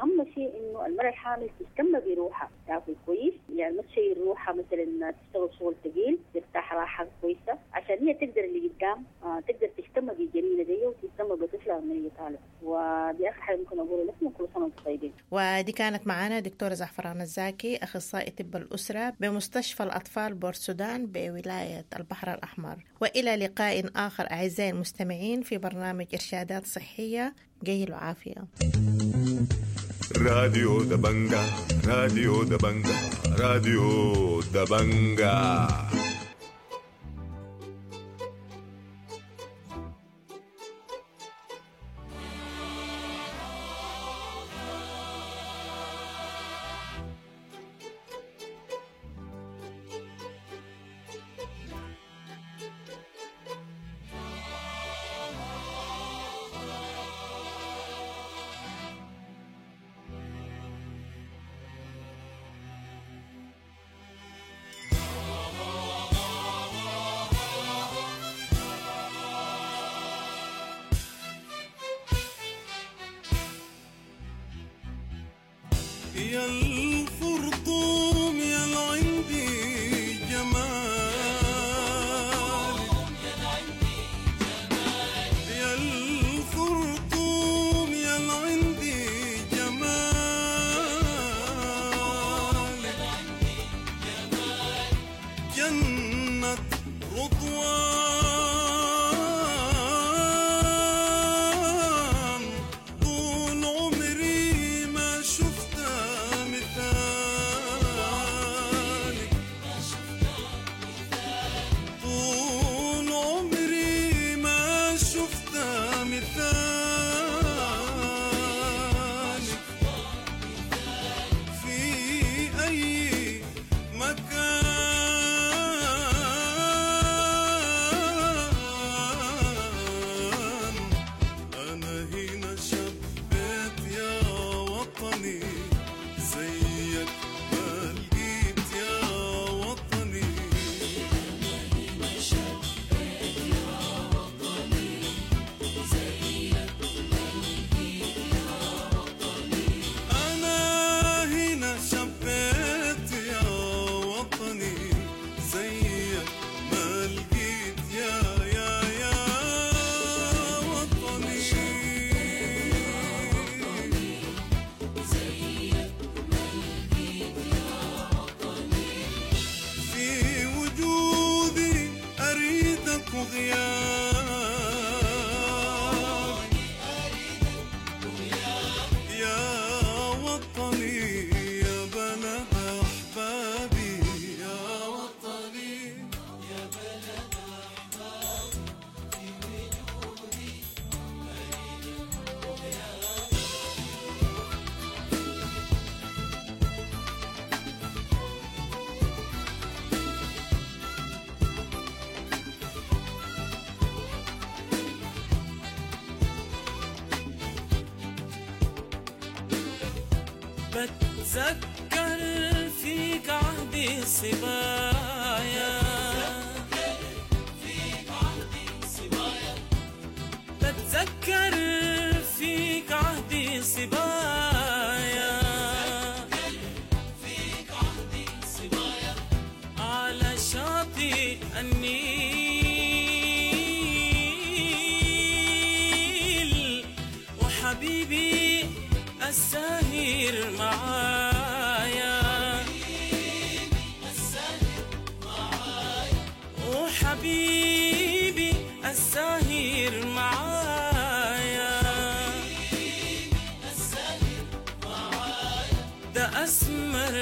اهم شيء انه المراه الحامل تهتم بروحها، تاكل كويس، يعني ما تشيل روحها مثلا تشتغل شغل ثقيل، ترتاح راحه كويسه عشان هي تقدر اللي قدام تقدر تهتم بالجنينه دي وتهتم بطفلها لما يجي طالع. ودي اخر حاجه ممكن اقولها لكم، كل سنه وانتم طيبين. ودي كانت معنا دكتوره زعفران الزاكي، اخصائي طب الاسره بمستشفى الاطفال بورسودان بولايه البحر الاحمر. والى لقاء اخر اعزائي المستمعين في برنامج ارشادات صحيه. جيل وعافيه. راديو دبنجا، راديو دبنجا، راديو دبنجا. يا الفرطوم يا العندي جمال، يا الفرطوم يا العندي جمال، جنة رضوان طول عمري ما شفت مثالك، طول عمري ما شفت مثالك في أي مكان. أنا هنا شبيت يا وطني زيك ما لقيت يا وطني، أنا هنا شبيت يا وطني زيك ما لقيت يا وطني، أنا هنا شبيت يا وطني زيك ما لقيت يا وطني، زيك ما لقيت يا وطني، في وجودي أريدك وغياب يا وطني يا بلد أحبابي، يا وطني يا بلد أحبابي، في وجودي أريدك وغياب. بتذكر فيك عهدي صبايا، بتذكر فيك عهدي صبايا، على شاطئ النيل وحبيبي الساهر معايا، وحبيبي الساهر معايا، ده أسمر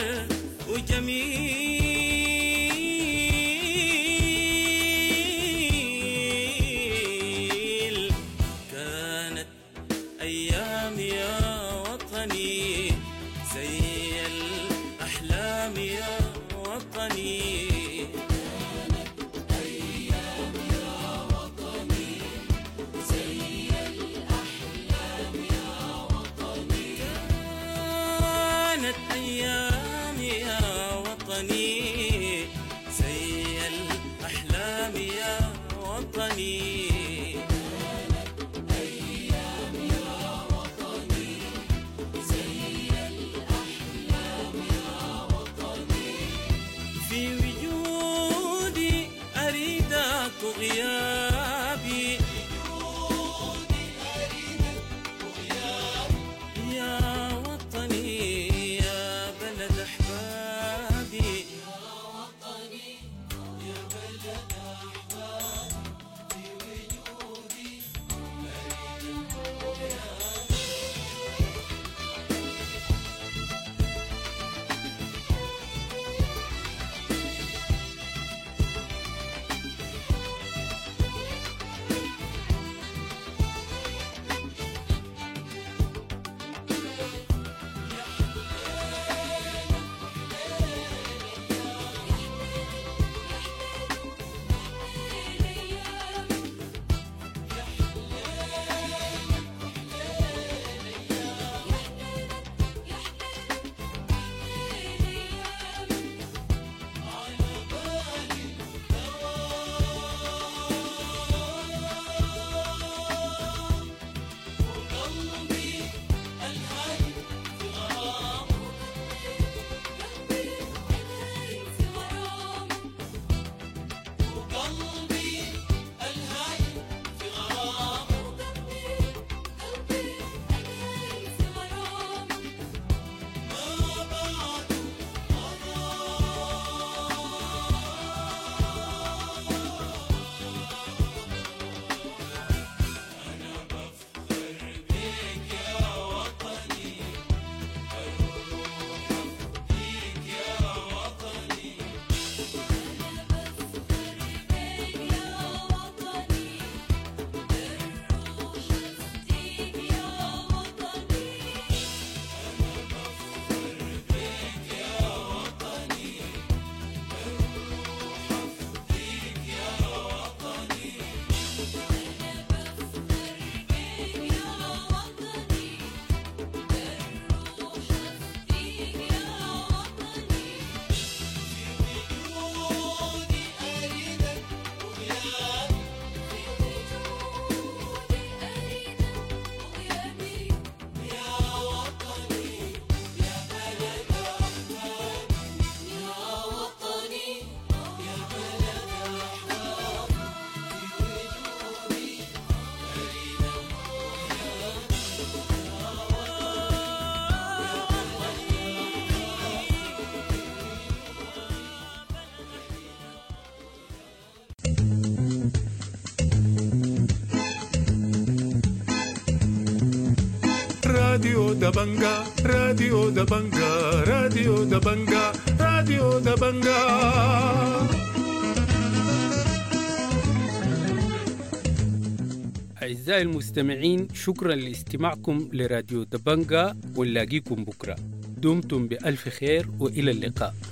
وجميل، كانت أيام يا وطني زي الأحلام يا وطني، كانت أيام يا وطني زي الأحلام يا وطني، كانت أيام يا وطني زي الأحلام يا وطني، كانت أيام يا وطني زي غيابي يا وطني يا بلد أحبابي يا وطني يا بلد أحبابي وجودي راديو دبنجا راديو دبنجا راديو دبنجا راديو دبنجا. أعزائي المستمعين، شكرا لاستماعكم لراديو دبنجا، ونلاقيكم بكرة. دمتم بألف خير وإلى اللقاء.